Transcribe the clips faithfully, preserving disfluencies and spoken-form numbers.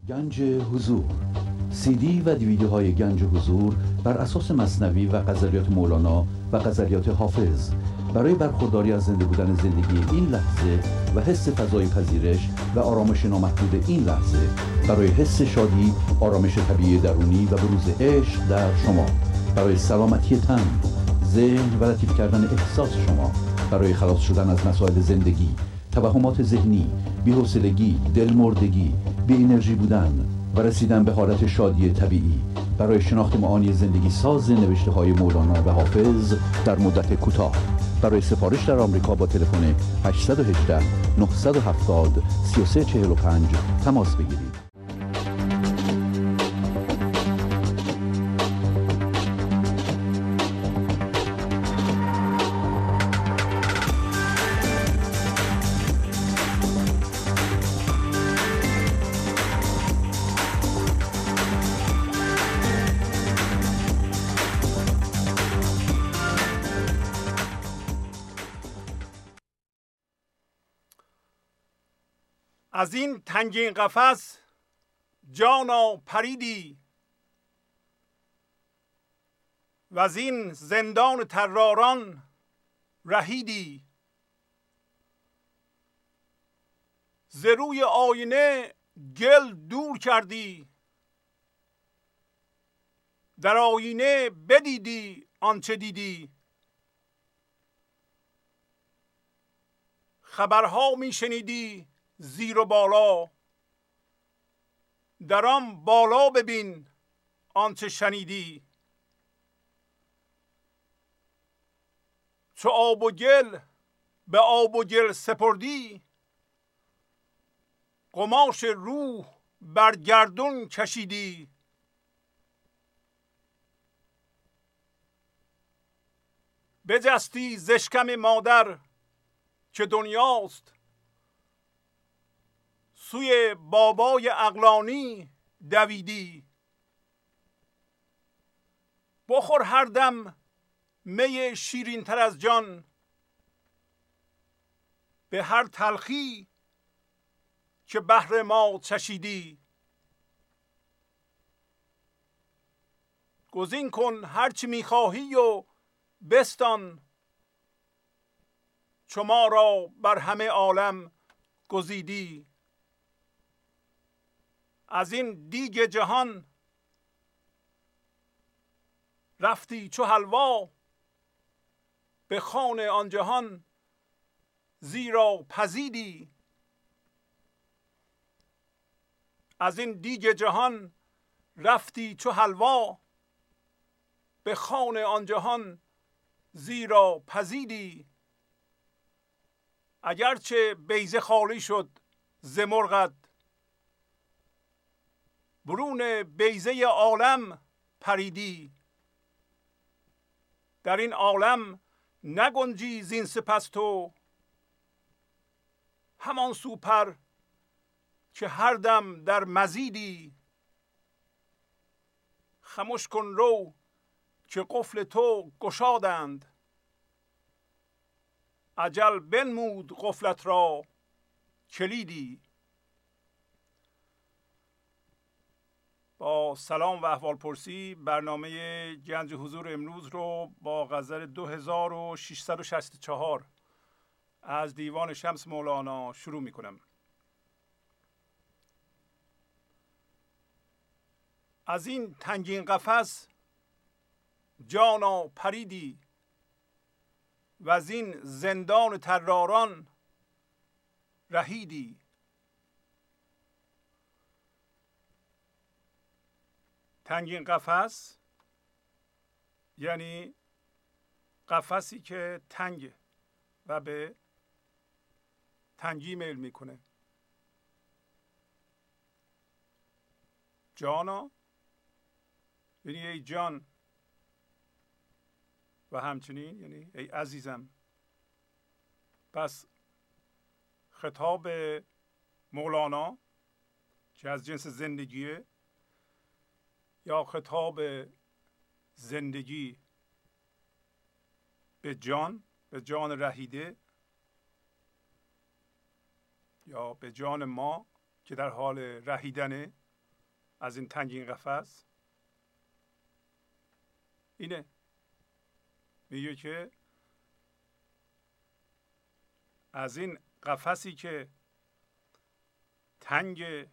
گنج حضور، سی دی و دیویدیوهای گنج حضور بر اساس مثنوی و غزلیات مولانا و غزلیات حافظ برای برخورداری از زنده بودن زندگی این لحظه و حس فضای پذیرش و آرامش نامحدود این لحظه، برای حس شادی، آرامش طبیعی درونی و بروز عشق در شما، برای سلامتی تن، ذهن و لطیف کردن احساس شما، برای خلاص شدن از مسائل زندگی، توهمات ذهنی، بی‌حوصلگی، دلمردگی، بی انرژی بودن و رسیدن به حالت شادی طبیعی، برای شناخت معانی زندگی ساز نوشته های مولانا و حافظ در مدت کوتاه. برای سفارش در آمریکا با تلفن هشت یک هشت نه هفت صفر سه سه چهار پنج تماس بگیرید. از این تنگین قفس جانا پریدی و از این زندان طراران رهیدی. ز روی آینه گل دور کردی، در آینه بدیدی آنچه دیدی. خبرها می شنیدی زیر و بالا، در آن بالا ببین آنچه شنیدی. چو آب و گل به آب و گل سپردی، قماش روح بر گردون کشیدی. بجستی ز اشکم مادر که دنیاست، سوی بابای عقلانی دویدی. بخور هر دم می شیرین تر از جان، به هر تلخی که بهر ما چشیدی. گزین کن هرچی میخواهی و بستان، چو ما را بر همه عالم گزیدی. از این دیگ جهان رفتی چو حلوا، به خوان آن جهان زیرا پزیدی. از این دیگ جهان رفتی چو حلوا، به خوان آن جهان زیرا پزیدی. اگرچه بیضه خالی شد ز مرغت، برون بیضه عالم پریدی. در این عالم نگنجی زین سپس تو، همان سو پر که هر دم در مزیدی. خمش کن رو که قفل تو گشادند، اجل بنمود قفلت را کلیدی. با سلام و احوال پرسی برنامه گنج حضور امروز رو با غزل دو هزار و ششصد و شصت و چهار از دیوان شمس مولانا شروع می کنم. از این تنگین قفس جانا پریدی، و از این زندان طراران رهیدی. تنگین قفس یعنی قفسی که تنگه و به تنگی میل میکنه. جانا یعنی ای جان، و همچنین یعنی ای عزیزم. پس خطاب مولانا که از جنس زندگیه، یا خطاب زندگی به جان، به جان رهیده، یا به جان ما که در حال رهیدنه، از این تنگین قفس اینه. میگه که از این قفسی که تنگ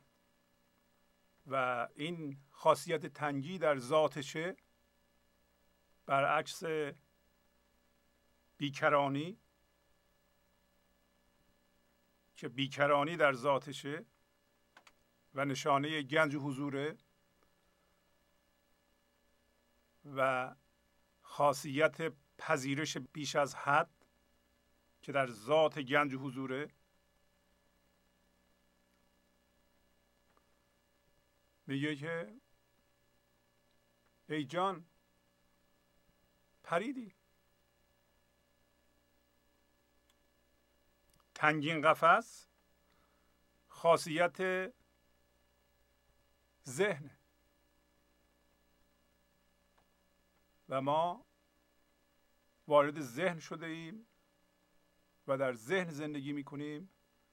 و این خاصیت تنگی در ذاتشه، برعکس بیکرانی که بیکرانی در ذاتشه و نشانه گنج حضوره و خاصیت پذیرش بیش از حد که در ذات گنج حضوره، میگه که ای جان پریدی. تنگین قفس خاصیت ذهن و ما وارد ذهن شده ایم و در ذهن زندگی میکنیم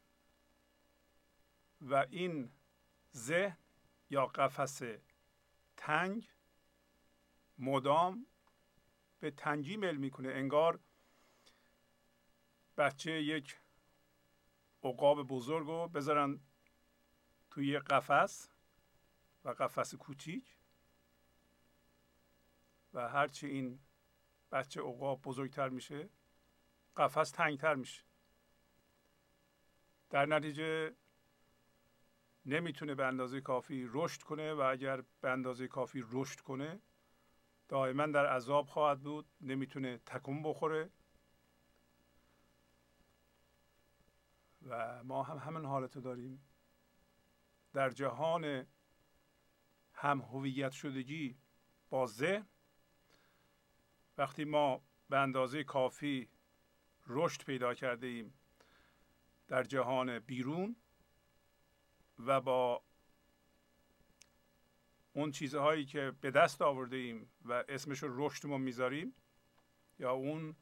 و این ذهن یا قفس تنگ مدام به تنگی میل میکنه. انگار بچه یک عقاب بزرگ رو بذارن توی یک قفس و قفس کوچیک و هرچی این بچه عقاب بزرگتر میشه قفس تنگتر میشه. در نتیجه نمیتونه به اندازه کافی رشد کنه و اگر به اندازه کافی رشد کنه دائما در عذاب خواهد بود، نمیتونه تکون بخوره. و ما هم همین حالت داریم در جهان هم هویت شدگی با ذهن. وقتی ما به اندازه کافی رشد پیدا کرده ایم در جهان بیرون و با اون چیزهایی که به دست آورده ایم و اسمش رو رشدمون میذاریم یا اون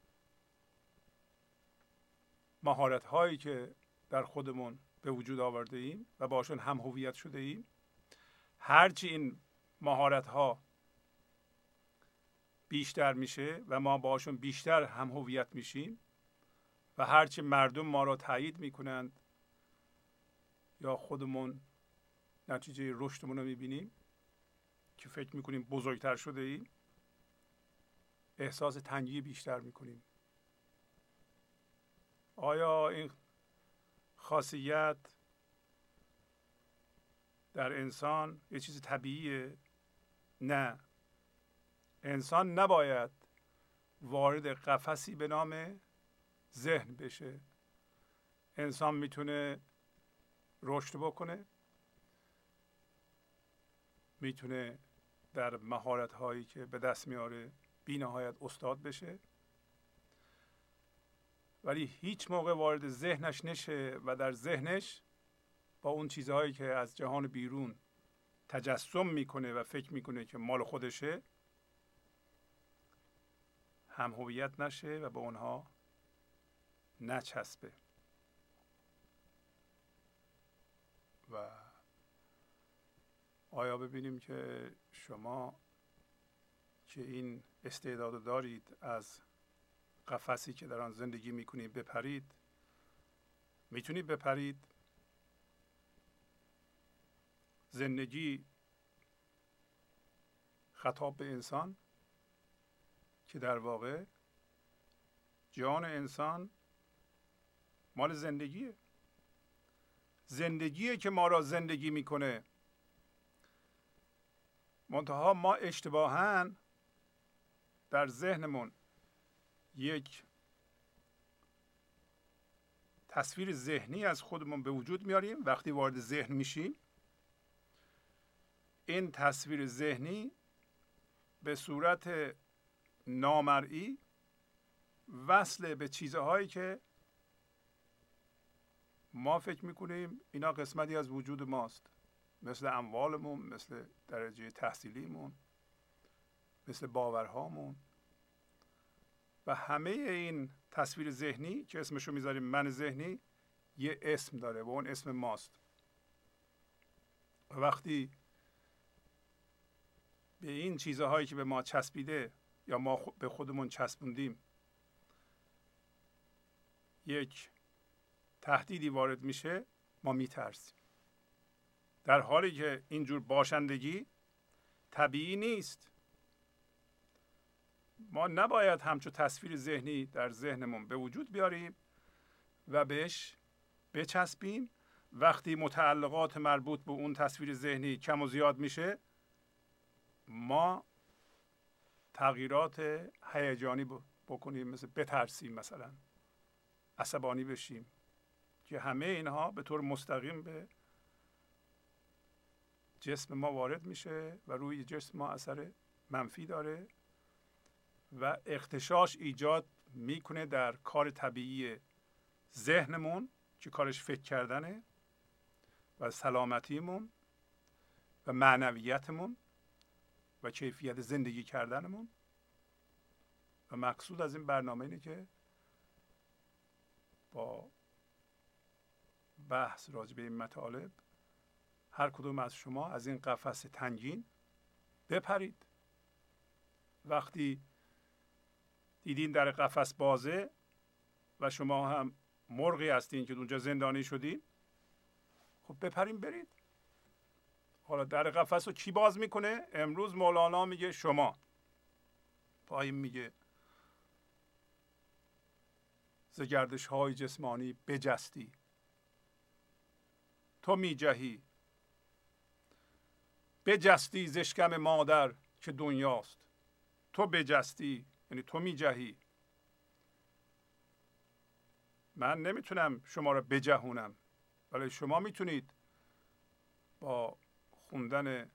مهارت هایی که در خودمون به وجود آورده ایم و باشون هم هویت شده ایم، هرچی این مهارت ها بیشتر میشه و ما باشون بیشتر هم هویت میشیم و هرچی مردم ما را تایید میکنند یا خودمون نتیجه رشدمون رو میبینیم که فکر میکنیم بزرگتر شده ایم، احساس تنگی بیشتر میکنیم. آیا این خاصیت در انسان یه چیز طبیعیه؟ نه. انسان نباید وارد قفسی به نام ذهن بشه. انسان میتونه رشد بکنه، میتونه در مهارت هایی که به دست میاره بی نهایت استاد بشه، ولی هیچ موقع وارد ذهنش نشه و در ذهنش با اون چیزهایی که از جهان بیرون تجسم میکنه و فکر میکنه که مال خودشه هم هویت نشه و به اونها نچسبه. و آیا ببینیم که شما که این استعداد دارید از قفسی که در آن زندگی میکنید بپرید، میتونید بپرید؟ زندگی خطاب به انسان که در واقع جان انسان مال زندگیه. زندگیه که ما را زندگی میکنه. منتها ما اشتباهاً در ذهنمون یک تصویر ذهنی از خودمون به وجود میاریم. وقتی وارد ذهن میشیم این تصویر ذهنی به صورت نامرئی وصل به چیزهایی که ما فکر میکنیم اینا قسمتی از وجود ماست، مثل اموالمون، مثل درجه تحصیلیمون، مثل باورهامون. و همه این تصویر ذهنی که اسمشو میذاریم من ذهنی یه اسم داره و اون اسم ماست. و وقتی به این چیزهایی که به ما چسبیده یا ما به خودمون چسبوندیم یک تهدیدی وارد میشه، ما میترسیم. در حالی که اینجور باشندگی طبیعی نیست. ما نباید همچون تصویر ذهنی در ذهنمون به وجود بیاریم و بهش بچسبیم. وقتی متعلقات مربوط به اون تصویر ذهنی کم و زیاد میشه، ما تغییرات هیجانی بکنیم، مثل بترسیم، مثلا عصبانی بشیم، که همه اینها به طور مستقیم به جسم ما وارد میشه و روی جسم ما اثر منفی داره و اغتشاش ایجاد میکنه در کار طبیعی ذهنمون که کارش فکر کردنه و سلامتیمون و معنویتمون و کیفیت زندگی کردنمون. و مقصود از این برنامه اینه که با بحث راجع به این مطالب هر کدوم از شما از این قفس تنگین بپرید. وقتی دیدین در قفس بازه و شما هم مرغی هستین که اونجا زندانی شدین، خب بپرین برید. حالا در قفس رو کی باز میکنه؟ امروز مولانا میگه شما. پایین میگه ز گردش های جسمانی بجستی، تو میجهی بجستی ز اشکم مادر که دنیاست. تو بجستی یعنی تو میجهی. من نمیتونم شما را بجهونم، ولی شما میتونید با خوندن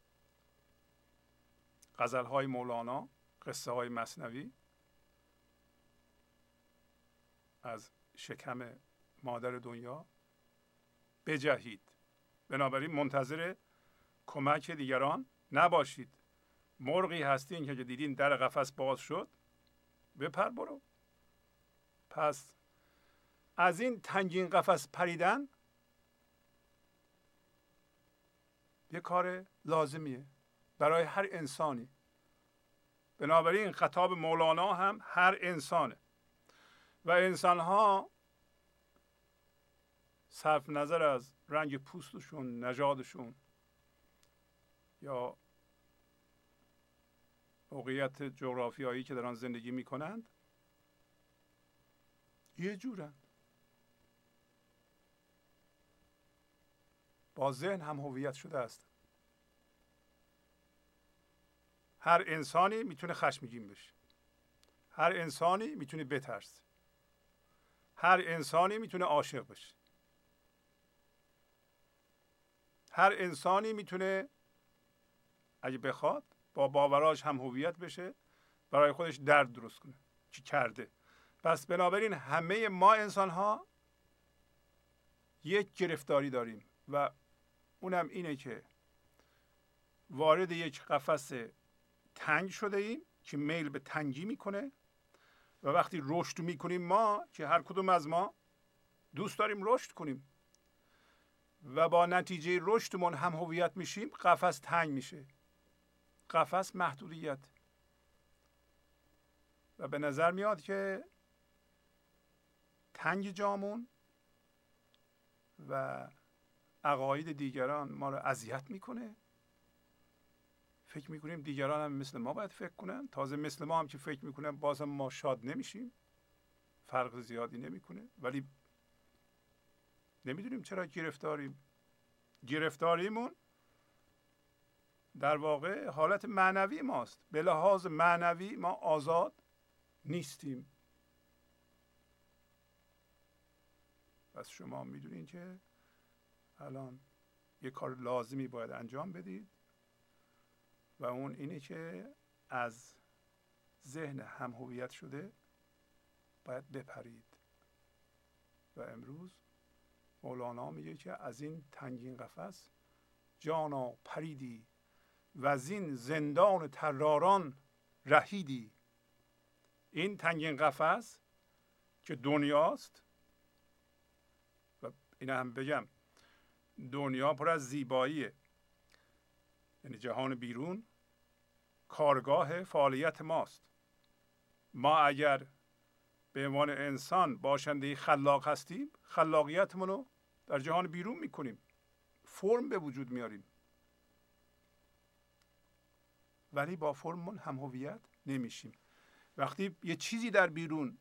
غزلهای مولانا، قصه های مثنوی از شکم مادر دنیا بجهید. بنابراین منتظر کمک دیگران نباشید. مرغی هستین که دیدین در قفس باز شد، بپر برو. پس از این تنگین قفس پریدن یه کار لازمیه برای هر انسانی. بنابراین خطاب مولانا هم هر انسانه و انسانها صرف نظر از رنگ پوستشون، نژادشون یا موقعیت جغرافیایی که در آن زندگی می کنند یه جورن. با ذهن هم هویت شده است. هر انسانی میتونه خشمگین بشه، هر انسانی میتونه بترسه، هر انسانی میتونه عاشق بشه، هر انسانی میتونه اگه بخواد با باوراش هم هویت بشه، برای خودش درد درست کنه که کرده. پس بنابراین همه ما انسان ها یک گرفتاری داریم و اونم اینه که وارد یک قفس تنگ شده ایم که میل به تنگی میکنه و وقتی رشد میکنیم ما، که هر کدوم از ما دوست داریم رشد کنیم و با نتیجه رشدمون هم هویت میشیم، قفس تنگ میشه. قفس محدودیت و به نظر میاد که تنگ جامون و عقاید دیگران ما رو اذیت میکنه. فکر میکنیم دیگران هم مثل ما باید فکر کنن، تازه مثل ما هم که فکر میکنن بازم ما شاد نمیشیم، فرق زیادی نمیکنه. ولی نمیدونیم چرا گرفتاریم. گرفتاریمون در واقع حالت معنوی ماست. به لحاظ معنوی ما آزاد نیستیم. پس شما میدونین که الان یه کار لازمی باید انجام بدید و اون اینه که از ذهن هم هویت شده باید بپرید. و امروز مولانا میگه که از این تنگین قفس جانا پریدی و از این زندان طراران رهیدی. این تنگین قفس که دنیاست، و این هم بگم دنیا پر از زیباییه، یعنی جهان بیرون کارگاه فعالیت ماست. ما اگر به عنوان انسان باشنده خلاق هستیم، خلاقیتمون رو در جهان بیرون میکنیم، فرم به وجود میاریم. ولی با فرممون هم هویت نمیشیم. وقتی یه چیزی در بیرون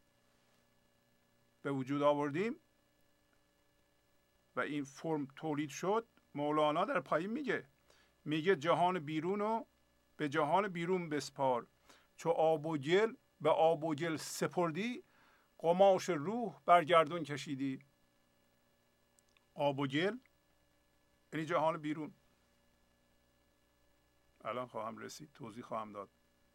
به وجود آوردیم و این فرم تولید شد، مولانا در پایین میگه میگه جهان بیرون رو به جهان بیرون بسپار، چو آب و گل به آب و گل سپردی، قماش روح بر گردون کشیدی. آب و گل یعنی جهان بیرون. الان خواهم رسید، توضیح خواهم داد.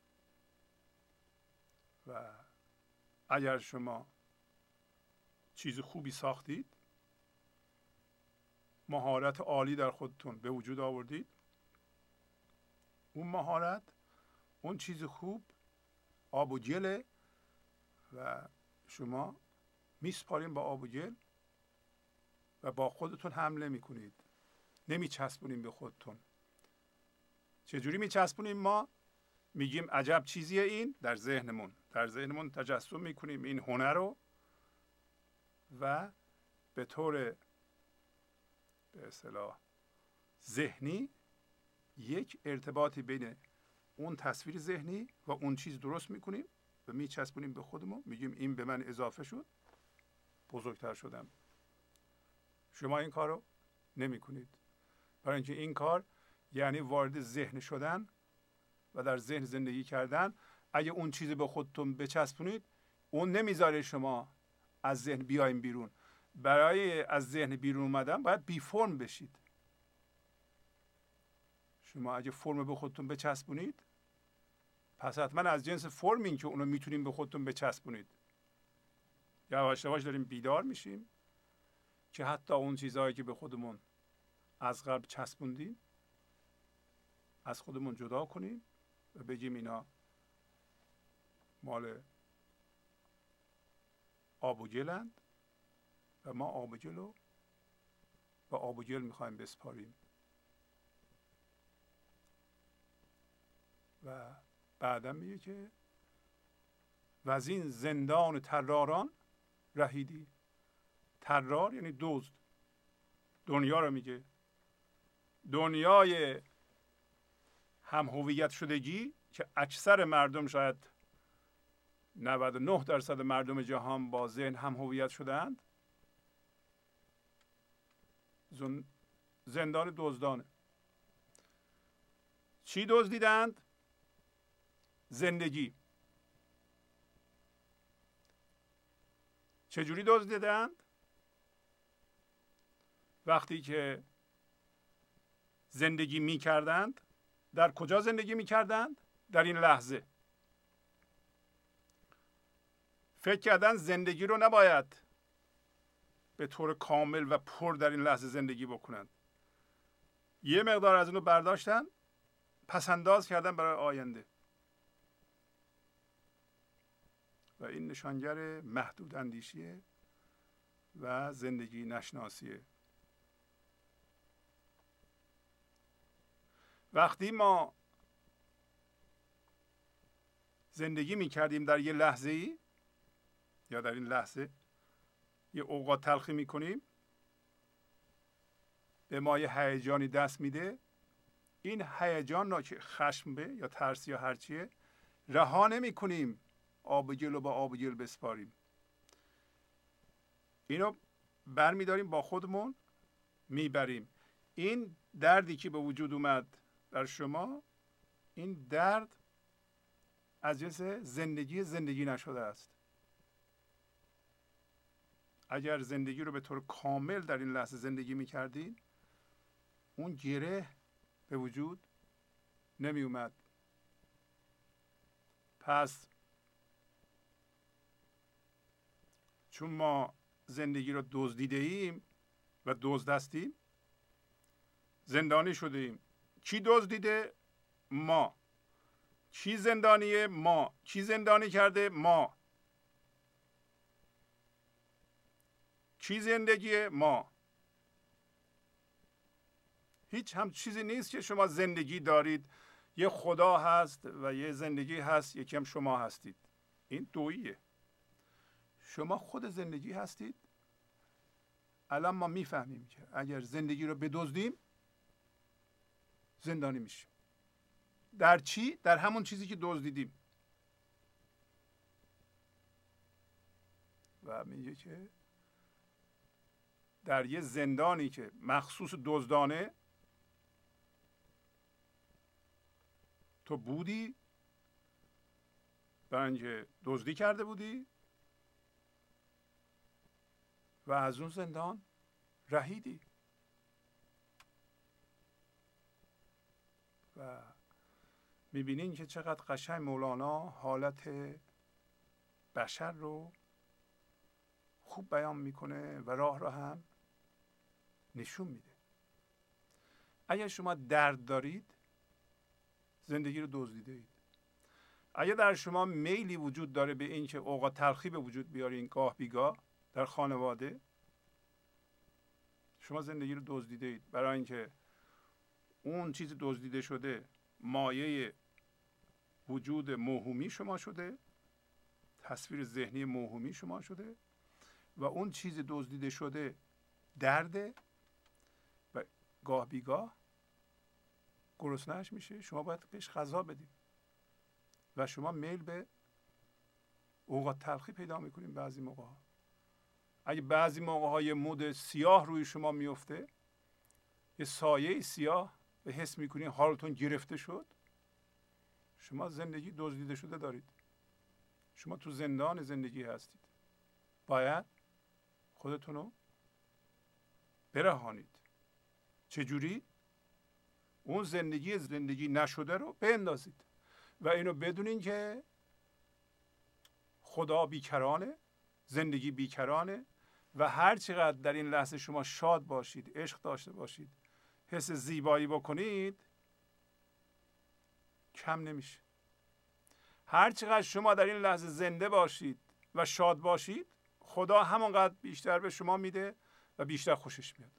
و اگر شما چیز خوبی ساختید، مهارت عالی در خودتون به وجود آوردید، اون مهارت، اون چیز خوب آب و گله و شما میسپارین با آب و گل و با خودتون حمله میکنید، نمیچسبونین به خودتون. چجوری میچسبونیم؟ ما میگیم عجب چیزیه این، در ذهنمون در ذهنمون تجسم میکنیم این هنر رو و به طور به اصطلاح ذهنی یک ارتباطی بین اون تصویر ذهنی و اون چیز درست میکنیم و میچسبونیم به خودمون، میگیم این به من اضافه شد، بزرگتر شدم. شما این کار رو نمی کنید، برای اینکه این کار یعنی وارد ذهن شدن و در ذهن زندگی کردن. اگه اون چیزی به خودتون بچسبونید، اون نمیذاره شما از ذهن بیایم بیرون. برای از ذهن بیرون اومدن باید بی فرم بشید. شما اگه فرم به خودتون بچسبونید، پس حتما از جنس فرمین که اونو میتونیم به خودتون بچسبونید. یواش یواش داریم بیدار میشیم که حتی اون چیزهایی که به خودمون از قبل چسبوندیم از خودمون جدا کنیم و بگیم اینا مال آب و گلند و ما آب و گل رو با آب و گل میخوایم بسپاریم. و بعدا میگه که و از این زندان طراران رهیدی. طرار یعنی دزد. دنیا رو میگه، دنیای هم هویت شدگی که اکثر مردم، شاید نود و نه درصد مردم جهان با ذهن هم هویت شدند، زندان دزدانه. چی دزدیدند؟ زندگی. چجوری دزدیدند؟ وقتی که زندگی می کردند، در کجا زندگی می کردند؟ در این لحظه. فکر کردن زندگی رو نباید به طور کامل و پر در این لحظه زندگی بکنند. یه مقدار از اونو برداشتن، پسنداز کردن برای آینده. و این نشانگر محدود اندیشیه و زندگی نشناسیه. وقتی ما زندگی می کردیم در یه لحظه ای یا در این لحظه یه اوقات تلخی می کنیم، به ما یه هیجانی دست میده، این هیجان را که خشم به یا ترس یا هرچیه رها نمی کنیم آب گل رو با آب گل بسپاریم. اینو برمیداریم با خودمون میبریم. این دردی که به وجود اومد در شما، این درد از جنس زندگی زندگی نشده است. اگر زندگی رو به طور کامل در این لحظه زندگی میکردین، اون گره به وجود نمی اومد. پس چون ما زندگی رو دزدیده ایم و دزد هستیم، زندانی شده ایم. کی دزدیده؟ ما. کی زندانیه؟ ما. کی زندانی کرده؟ ما. کی زندگیه؟ ما. هیچ هم چیزی نیست که شما زندگی دارید یه خدا هست و یه زندگی هست، یکی هم شما هستید. این دوییه. شما خود زندگی هستید. الان ما میفهمیم که اگر زندگی رو بدزدیم زندانی میشیم. در چی؟ در همون چیزی که دزدیدیم. و میگه که در یه زندانی که مخصوص دزدانه تو بودی، برای اینکه دزدی کرده بودی و از اون زندان رهیدی. و میبینین که چقدر قشنگ مولانا حالت بشر رو خوب بیان میکنه و راه را هم نشون میده. اگر شما درد دارید زندگی رو دزدیده اید. اگر در شما میلی وجود داره به این که اوقات تلخی به وجود بیارین گاه بیگاه در خانواده، شما زندگی رو دزدیده اید. برای اینکه اون چیز دزدیده شده مایه وجود موهومی شما شده، تصویر ذهنی موهومی شما شده و اون چیز دزدیده شده درده و گاه بیگاه گرسنه‌اش میشه. شما باید بهش غذا بدید و شما میل به اوقات تلخی پیدا میکنید. بعضی موقع ها اگه بعضی موقع های مود سیاه روی شما میفته، یه سایه سیاه و حس میکنید حالتون گرفته شد، شما زندگی دزدیده شده دارید. شما تو زندان زندگی هستید. باید خودتون رو برهانید. چجوری؟ اون زندگی زندگی نشده رو بندازید و اینو بدونین که خدا بیکرانه، زندگی بیکرانه و هر چقدر در این لحظه شما شاد باشید، عشق داشته باشید، حس زیبایی بکنید، کم نمیشه. هر چقدر شما در این لحظه زنده باشید و شاد باشید، خدا همانقدر بیشتر به شما میده و بیشتر خوشش میاد.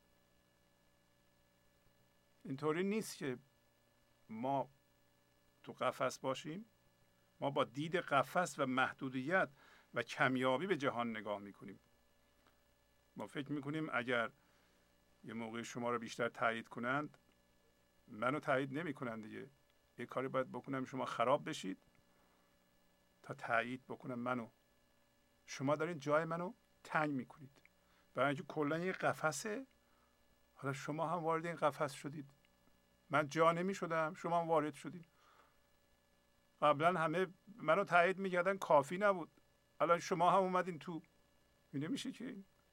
اینطوری نیست که ما تو قفس باشیم. ما با دید قفس و محدودیت و کمیابی به جهان نگاه میکنیم. ما فکر میکنیم اگر یه موقع شما رو بیشتر تایید کنند، منو تایید نمیکنند دیگه. یه کاری باید بکنم شما خراب بشید تا تایید بکنم منو. شما دارین جای منو تنگ میکنید. برای اینکه کلا یه قفسه. حالا شما هم وارد این قفس شدید. من جا نمی شدم، شما هم وارد شدید. قبلا همه منو تایید میکردن، کافی نبود. الان شما هم اومدین تو. این نمیشه که.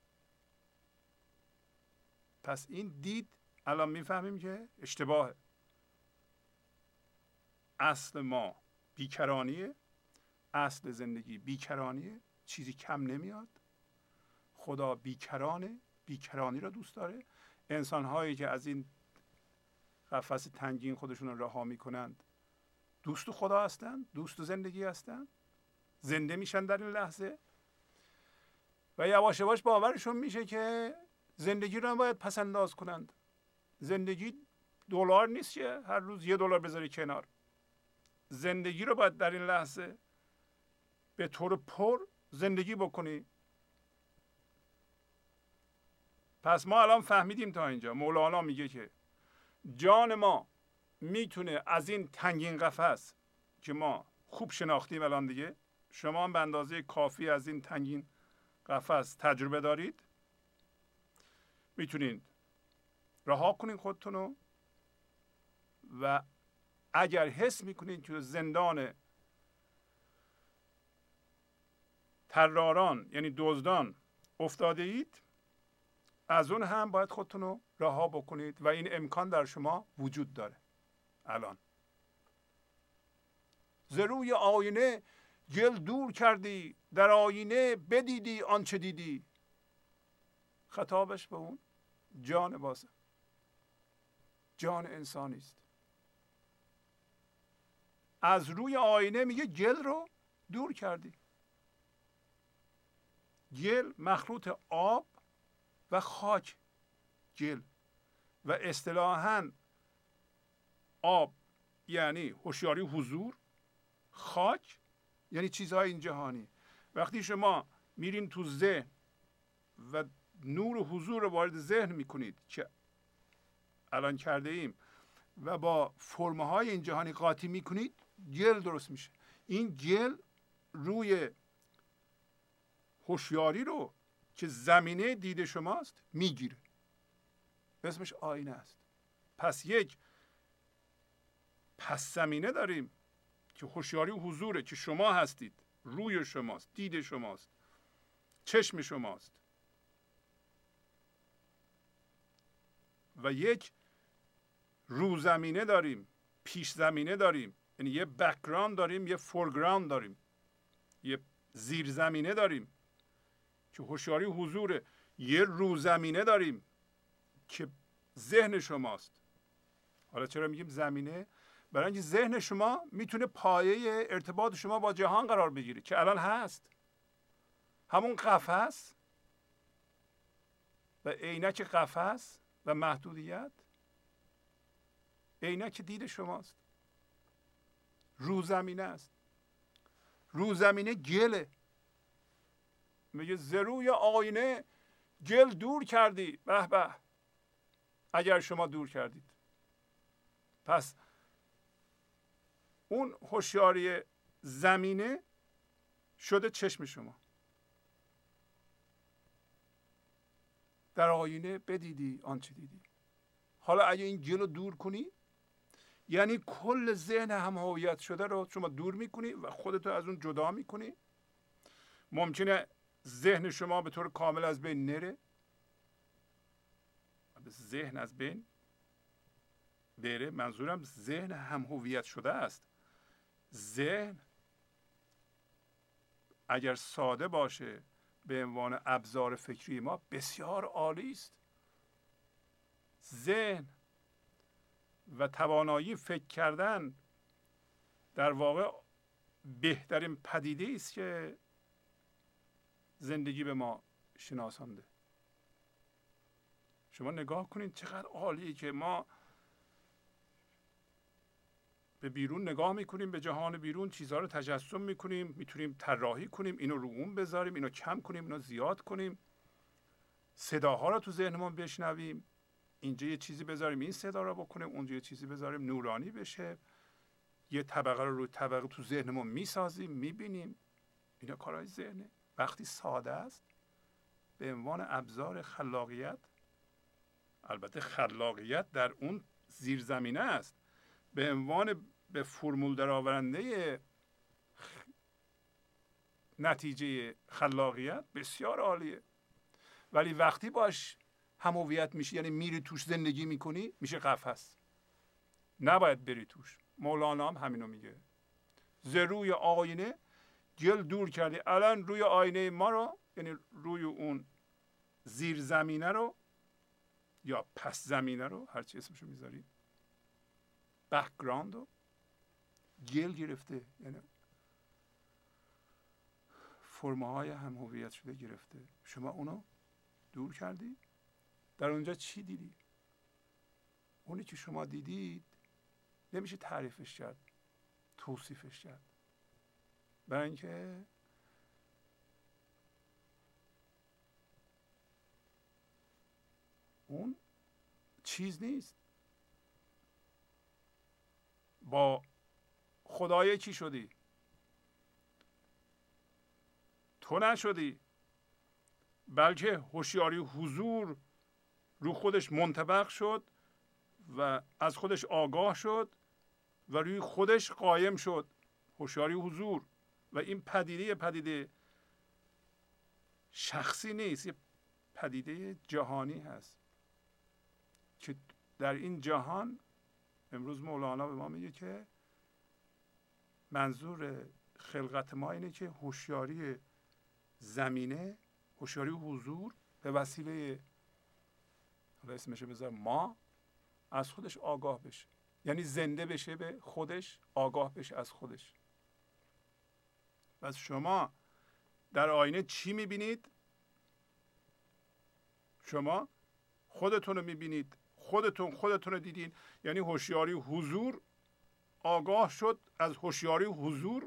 پس این دید الان میفهمیم که اشتباهه. اصل ما بیکرانیه. اصل زندگی بیکرانیه. چیزی کم نمیاد. خدا بیکرانه. بیکرانی را دوست داره. انسان هایی که از این قفس تنگین خودشون رو رها میکنند دوست خدا هستند، دوست زندگی هستند، زنده میشن در این لحظه و یواش یواش باورشون میشه که زندگی رو هم باید پس انداز کنند. زندگی دلار نیست که هر روز یه دلار بذاری کنار. زندگی رو باید در این لحظه به طور پر زندگی بکنی. پس ما الان فهمیدیم تا اینجا. مولانا میگه که جان ما میتونه از این تنگین قفس که ما خوب شناختیم الان دیگه، شما هم به اندازه کافی از این تنگین قفس تجربه دارید، میتونید رها کنید خودتونو و اگر حس میکنید که زندان طراران یعنی دزدان افتاده اید، از اون هم باید خودتون رو رها بکنید و این امکان در شما وجود داره. الان ز روی آینه گل دور کردی، در آینه بدیدی آنچه دیدی. خطابش به اون جان بازه، جان انسانی است. از روی آینه میگه گل رو دور کردی. گل مخلوط آب و خاک، گل و اصطلاحاً آب یعنی هوشیاری حضور، خاک یعنی چیزهای این جهانی. وقتی شما میرین تو ذهن و نور و حضور رو وارد ذهن میکنید که الان کرده ایم و با فرمه های این جهانی قاطی میکنید، گل درست میشه. این گل روی هوشیاری رو که زمینه دید شماست میگیره، اسمش آینه است. پس یک پس زمینه داریم که هوشیاری و حضوره که شما هستید، روی شماست، دید شماست، چشم شماست. و یک رو زمینه داریم، پیش زمینه داریم، یعنی یه بک‌گراند داریم، یه فورگراند داریم، یه زیر زمینه داریم که هوشیاری و حضوره. یه رو زمینه داریم که ذهن شماست. حالا چرا میگیم زمینه؟ برای اینکه ذهن شما میتونه پایه ارتباط شما با جهان قرار بگیره که الان هست. همون قفس و عینک قفس و محدودیت، عینک دید شماست. رو زمینه است. رو زمینه گله. میگه ز روی آینه گل دور کردی. به به، اگر شما دور کردید. پس اون هوشیاری زمینه شده چشم شما. در آینه بدیدی آنچه دیدی. حالا اگه این گل رو دور کنی، یعنی کل ذهن هم هویت شده رو شما دور میکنی و خودتو از اون جدا میکنی. ممکنه ذهن شما به طور کامل از بین نره، ذهن از بین بره، منظورم ذهن هم هویت شده است. ذهن اگر ساده باشه به عنوان ابزار فکری ما بسیار عالی است. ذهن و توانایی فکر کردن در واقع بهترین پدیده است که زندگی به ما شناسانده. شما نگاه کنید چقدر عالیه که ما به بیرون نگاه میکنیم، به جهان بیرون چیزها رو تجسم میکنیم، میتونیم طراحی کنیم، اینو رو اون بذاریم، اینو کم کنیم، اینو زیاد کنیم، صداها رو تو ذهنمون بشنویم، اینجا یه چیزی بذاریم این صدا رو بکنیم، اونجا یه چیزی بذاریم نورانی بشه، یه طبقه رو روی طبقه تو ذهنمون میسازیم، میبینیم. اینا کارهای ذهنه. وقتی ساده است به عنوان ابزار خلاقیت، البته خلاقیت در اون زیرزمینه است، به عنوان به فرمول درآورنده نتیجه خلاقیت بسیار عالیه. ولی وقتی باش هم هویت میشی، یعنی میری توش زندگی میکنی، میشه قفس. نباید بری توش. مولانا هم همینو میگه. ز روی آینه گل دور کردی. الان روی آینه ما رو، یعنی روی اون زیر زمینه رو یا پس زمینه رو، هر چی اسمشو میذاری، بک‌گراند رو گل گرفته، یعنی فرمه های هم هویت شده گرفته. شما اونو دور کردی. در اونجا چی دیدی؟ اونی که شما دیدید نمیشه تعریفش کرد، توصیفش کرد، برای اینکه اون چیز نیست. با خدای چی شدی؟ تو نشدی، بلکه هوشیاری حضور رو خودش منطبق شد و از خودش آگاه شد و روی خودش قایم شد. هوشیاری حضور. و این پدیده پدیده شخصی نیست، یه پدیده جهانی هست که در این جهان امروز مولانا به ما میگه که منظور خلقت ما اینه که هوشیاری زمینه، هوشیاری حضور به وسیله، حالا اسمش بذار، ما، از خودش آگاه بشه، یعنی زنده بشه به خودش، آگاه بشه از خودش. پس شما در آینه چی میبینید؟ شما خودتون رو میبینید. خودتون خودتون رو دیدین، یعنی هوشیاری حضور آگاه شد از هوشیاری حضور،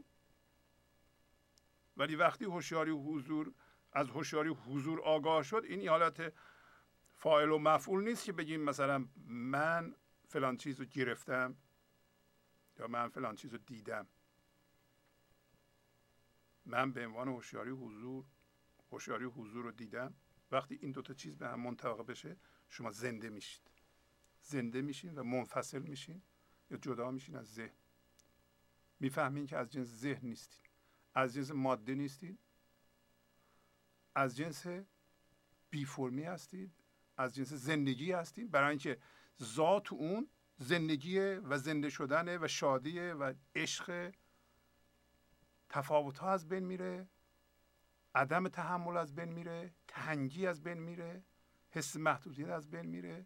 ولی وقتی هوشیاری حضور از هوشیاری حضور آگاه شد، این حالت فاعل و مفعول نیست که بگیم مثلا من فلان چیز رو گرفتم یا من فلان چیز رو دیدم. من به عنوان هوشیاری حضور هوشیاری حضور رو دیدم. وقتی این دوتا چیز به هم منطبق بشه، شما زنده میشید. زنده میشین و منفصل میشین یا جدا میشین از ذهن. میفهمین که از جنس ذهن نیستین، از جنس ماده نیستین، از جنس بی فرمی هستید، از جنس زندگی هستید. برای اینکه ذات اون زندگیه و زنده شدنه و شادیه و عشق. تفاوت ها از بین میره، عدم تحمل از بین میره، تنگی از بین میره، حس محدودیت از بین میره،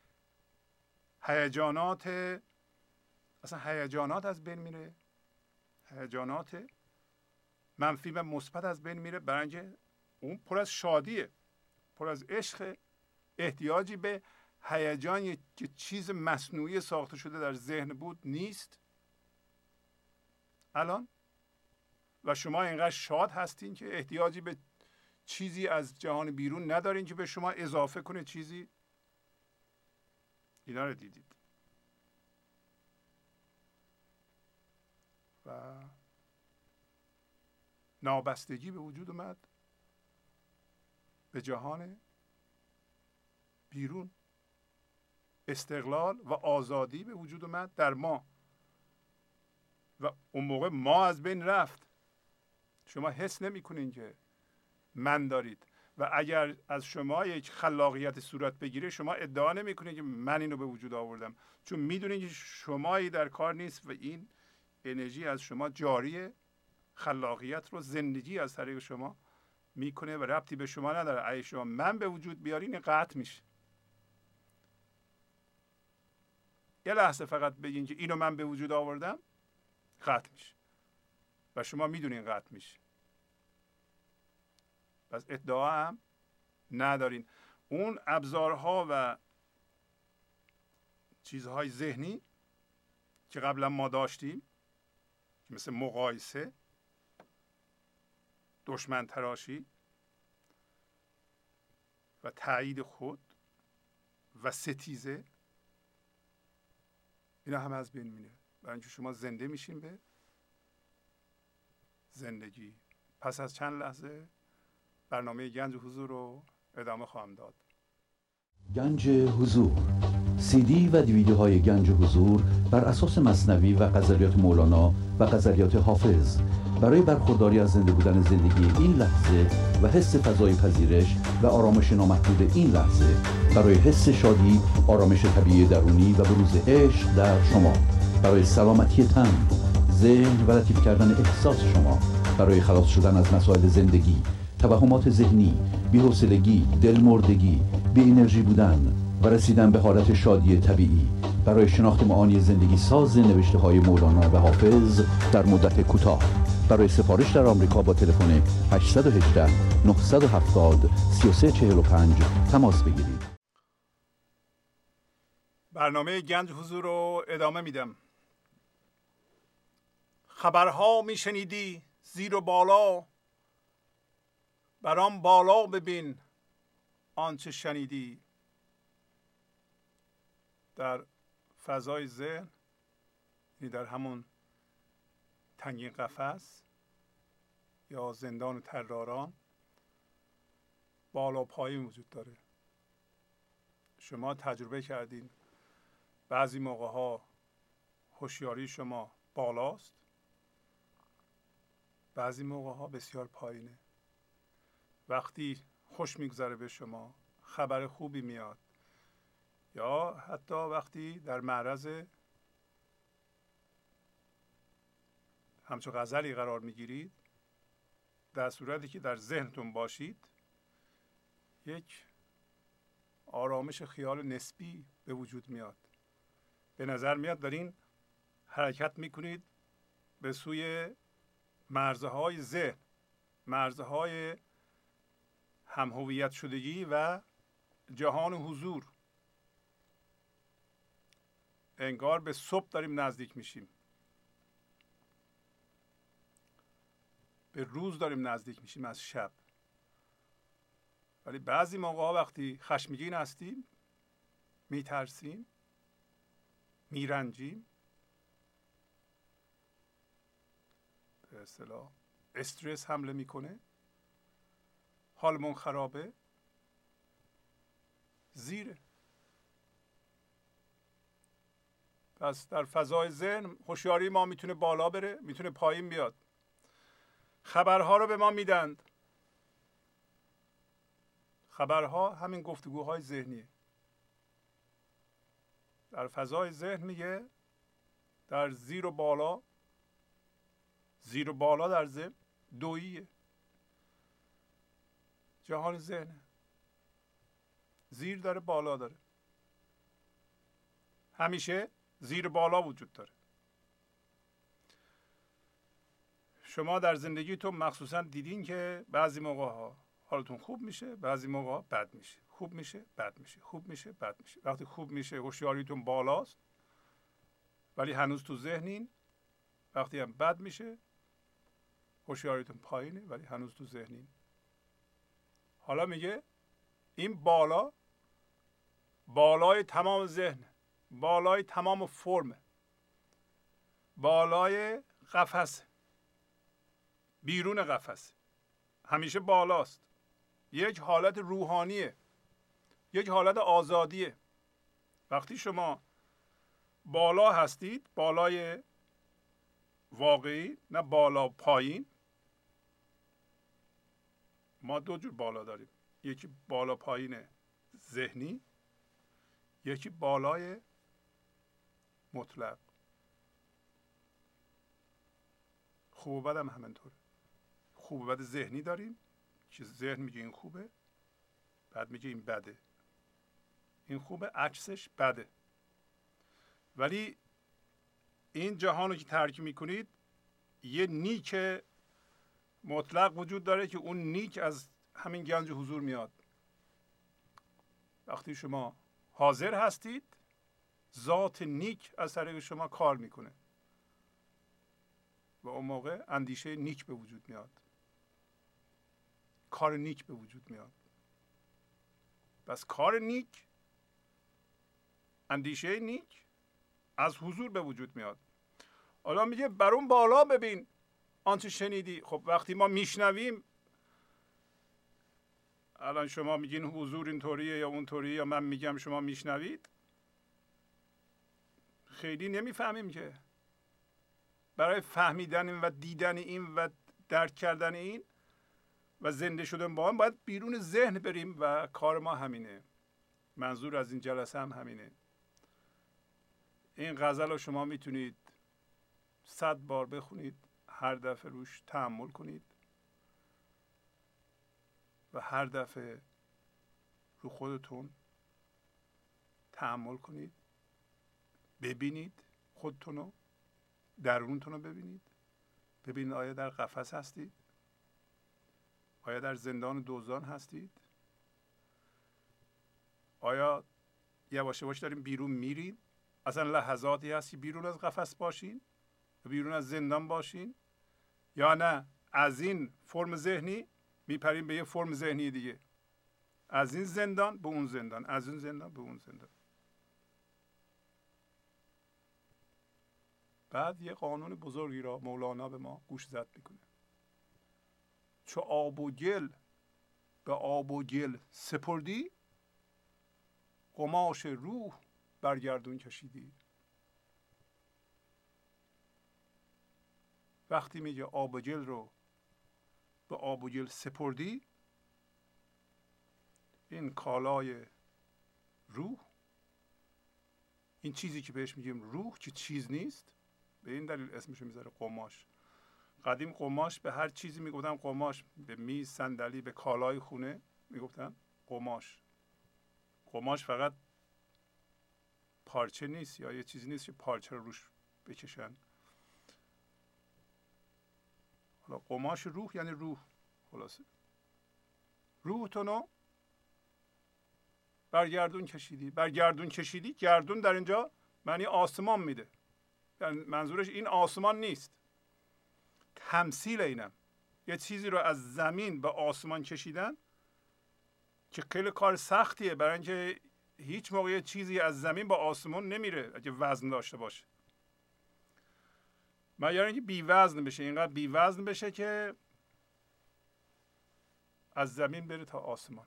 هیجانات اصلا هیجانات از بین میره، هیجانات منفی و مثبت از بین میره. برای اینکه اون پر از شادیه، پر از عشق. احتیاجی به هیجان که چیز مصنوعی ساخته شده در ذهن بود نیست الان. و شما اینقدر شاد هستین که احتیاجی به چیزی از جهان بیرون ندارین که به شما اضافه کنه چیزی. اینا رو دیدید. و نابستگی به وجود اومد به جهان بیرون. استقلال و آزادی به وجود اومد در ما و اون موقع ما از بین رفت. شما حس نمی کنین که من دارید و اگر از شما یک خلاقیت صورت بگیره، شما ادعا نمی کنین که من اینو به وجود آوردم، چون میدونین که شمایی در کار نیست و این انرژی از شما جاریه. خلاقیت رو زندگی از طریق شما میکنه و ربطی به شما نداره. اگه شما من به وجود بیارین قطع میشه. یه لحظه فقط بگین که اینو من به وجود آوردم، قطع میشه و شما میدونین قطع میشه. پس ادعا هم ندارین. اون ابزارها و چیزهای ذهنی که قبلا ما داشتیم مثل مقایسه، دشمن تراشی و تایید خود و ستیزه، اینا هم از بین میره. برای اینکه شما زنده میشین به زندگی. پس از چند لحظه برنامه گنج حضور رو ادامه خواهم داد. گنج حضور، سی دی و دیویدیوهای گنج حضور بر اساس مثنوی و غزلیات مولانا و غزلیات حافظ برای برخورداری از زنده بودن زندگی این لحظه و حس فضای پذیرش و آرامش نامحدود این لحظه، برای حس شادی، آرامش طبیعی درونی و بروز عشق در شما، برای سلامتی تن، ذهن و لطیف کردن احساس شما، برای خلاص شدن از مسائل زندگی، توهمات ذهنی، بی‌حوصلگی، دلمردگی، بی انرژی بودن و رسیدن به حالت شادی طبیعی، برای شناخت معانی زندگی ساز نوشته های مولانا و حافظ در مدت کوتاه. برای سفارش در آمریکا با تلفن هشت یک هشت نه هفت صفر سه سه چهار پنج تماس بگیرید. برنامه گنج حضور رو ادامه میدم. خبرها میشنیدی زیر و بالا، برام بالا ببین آنچه شنیدی. در فضای ذهن، یعنی در همون تنگین قفس یا زندان طراران، بالا پایین وجود داره. شما تجربه کردین بعضی موقع ها هوشیاری شما بالاست، بعضی موقع ها بسیار پایینه. وقتی خوش میگذره به شما، خبر خوبی میاد، یا حتی وقتی در معرض همچون غزلی قرار میگیرید، در صورتی که در ذهنتون باشید، یک آرامش خیال نسبی به وجود میاد. به نظر میاد دارین حرکت میکنید به سوی مرزهای ذهن، مرزهای هم‌هویت شدگی و جهان حضور. انگار به صبح داریم نزدیک میشیم. به روز داریم نزدیک میشیم از شب. ولی بعضی موقع وقتی خشمگین هستیم، میترسیم، میرنجیم، به اصطلاح استرس حمله میکنه، حالمون خرابه، زیره. پس در فضای ذهن هوشیاری ما میتونه بالا بره، میتونه پایین بیاد. خبرها رو به ما میدند. خبرها همین گفتگوهای ذهنیه. در فضای ذهن میگه در زیر و بالا، زیر و بالا در ذهن دوییه. جهان ذهنه. زیر داره، بالا داره. همیشه زیر بالا وجود داره. شما در زندگیتون مخصوصا دیدین که بعضی موقع ها حالتون خوب میشه، بعضی موقع ها بد میشه. خوب میشه، بد میشه. خوب میشه، بد میشه. وقتی خوب میشه هوشیاریتون بالاست ولی هنوز تو ذهنین. وقتی هم بد میشه هوشیاریتون پایینه ولی هنوز تو ذهنین. حالا میگه این بالا بالای تمام ذهن، بالای تمام فرم، بالای قفس، بیرون قفس، همیشه بالاست. یک حالت روحانیه، یک حالت آزادیه. وقتی شما بالا هستید، بالای واقعی، نه بالا پایین. ما دو جور بالا داریم، یکی بالا پایین ذهنی، یکی بالای مطلق. خوب و بد هم همینطوره. خوب و بد ذهنی داریم که ذهن میگه این خوبه، بعد میگه این بده. این خوبه، عکسش بده. ولی این جهان رو که ترک میکنید یه نیک مطلق وجود داره که اون نیک از همین گنج حضور میاد. وقتی شما حاضر هستید ذات نیک از طریق شما کار میکنه و اون موقع اندیشه نیک به وجود میاد، کار نیک به وجود میاد. بس کار نیک، اندیشه نیک از حضور به وجود میاد. حالا میگه بر اون بالا ببین آنچه شنیدی. خب وقتی ما میشنویم، الان شما میگین حضور اینطوریه یا اونطوریه یا من میگم شما میشنوید، خیلی نمیفهمیم که. برای فهمیدن و دیدن این و درک کردن این و زنده شدن با هم باید بیرون ذهن بریم و کار ما همینه. منظور از این جلسه هم همینه. این غزل رو شما میتونید صد بار بخونید، هر دفعه روش تأمل کنید و هر دفعه رو خودتون تأمل کنید، ببینید خودتون رو، درونتون رو ببینید. ببینید آیا در قفس هستید؟ آیا در زندان دوزان هستید؟ آیا یواش یواش داریم بیرون میریم؟ اصلا لحظاتی هست که بیرون از قفس باشین، بیرون از زندان باشین، یا نه از این فرم ذهنی میپریم به یه فرم ذهنی دیگه، از این زندان به اون زندان، از این زندان به اون زندان. بعد یه قانون بزرگی را مولانا به ما گوش زد میکنه. چو آب و گل به آب و گل سپردی، قماش روح برگردون کشیدی. وقتی میگه آب و گل رو به آب و گل سپردی، این کالای روح، این چیزی که بهش میگیم روح که چیز نیست، به این دلیل اسمشو میذاره قماش. قدیم قماش به هر چیزی میگفتن قماش، به میز، صندلی، به کالای خونه میگفتن قماش. قماش فقط پارچه نیست یا یه چیزی نیست که پارچه رو روش بکشن. حالا قماش روح یعنی روح. خلاصه روحتونو برگردون کشیدی. برگردون کشیدی، گردون در اینجا معنی آسمان میده. یعنی منظورش این آسمان نیست، تمثیل اینم. یه چیزی رو از زمین به آسمان کشیدن که خیلی کار سختیه، برای اینکه هیچ موقع چیزی از زمین به آسمان نمیره اگه وزن داشته باشه، مگر اینکه بی وزن بشه، اینقدر بی وزن بشه که از زمین بره تا آسمان.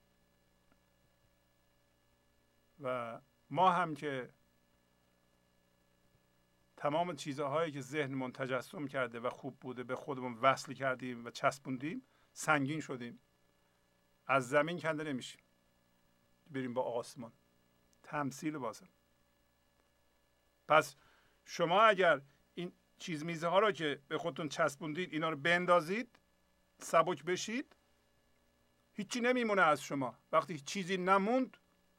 و ما هم که تمام چیزهایی که ذهنمون تجسم کرده و خوب بوده به خودمون وصل کردیم و چسبوندیم، سنگین شدیم، از زمین کنده نمیشیم بریم با آسمان. تمثیل بازم. پس شما اگر این چیز میزه ها رو که به خودتون چسبوندید اینا رو بندازید، سبک بشید، هیچی نمیمونه از شما. وقتی چیزی نموند،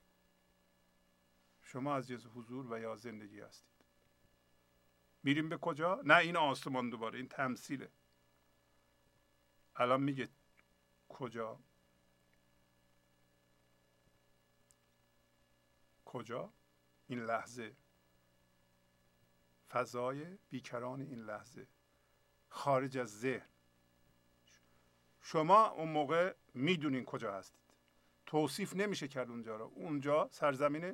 شما از یه حضور و یا زندگی هستید. میریم به کجا؟ نه این آسمان دوباره، این تمثیله. الان میگه کجا؟ کجا؟ این لحظه، فضای بیکران این لحظه، خارج از ذهن. شما اون موقع میدونین کجا هستید، توصیف نمیشه کرد اونجا رو. اونجا سرزمین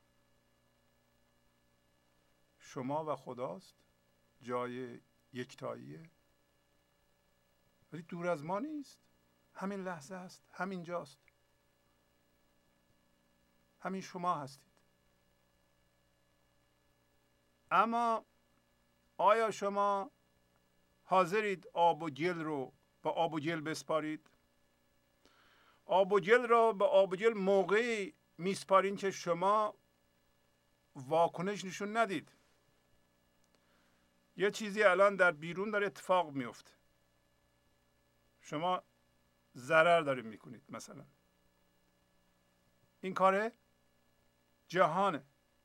شما و خداست، جای یکتاییه، ولی دور از ما نیست، همین لحظه هست، همین جاست، همین شما هستید. اما آیا شما حاضرید آب و گل رو به آب و گل بسپارید؟ آب و گل رو به آب و گل موقعی میسپارین که شما واکنش نشون ندید. یه چیزی الان در بیرون داره اتفاق میفته، شما ضرر دارید میکنید، مثلا این کار جهانه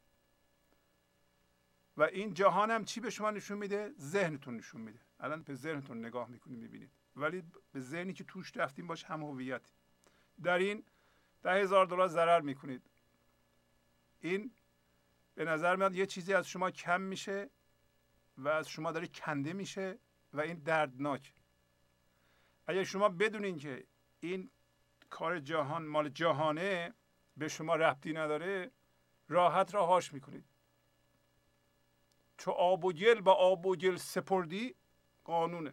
و این جهان هم چی به شما نشون میده؟ ذهنتون نشون میده. الان به ذهنتون نگاه میکنید میبینید، ولی به ذهنی که توش رفتیم باش هم هویتی. در این ده هزار دلار ضرر میکنید. این به نظر میاد یه چیزی از شما کم میشه و از شما داره کنده میشه و این دردناک. اگر شما بدونین که این کار جهان مال جهانه، به شما ربطی نداره، راحت رهاش میکنید. چو آب و گل با آب و گل سپردی، قانونه.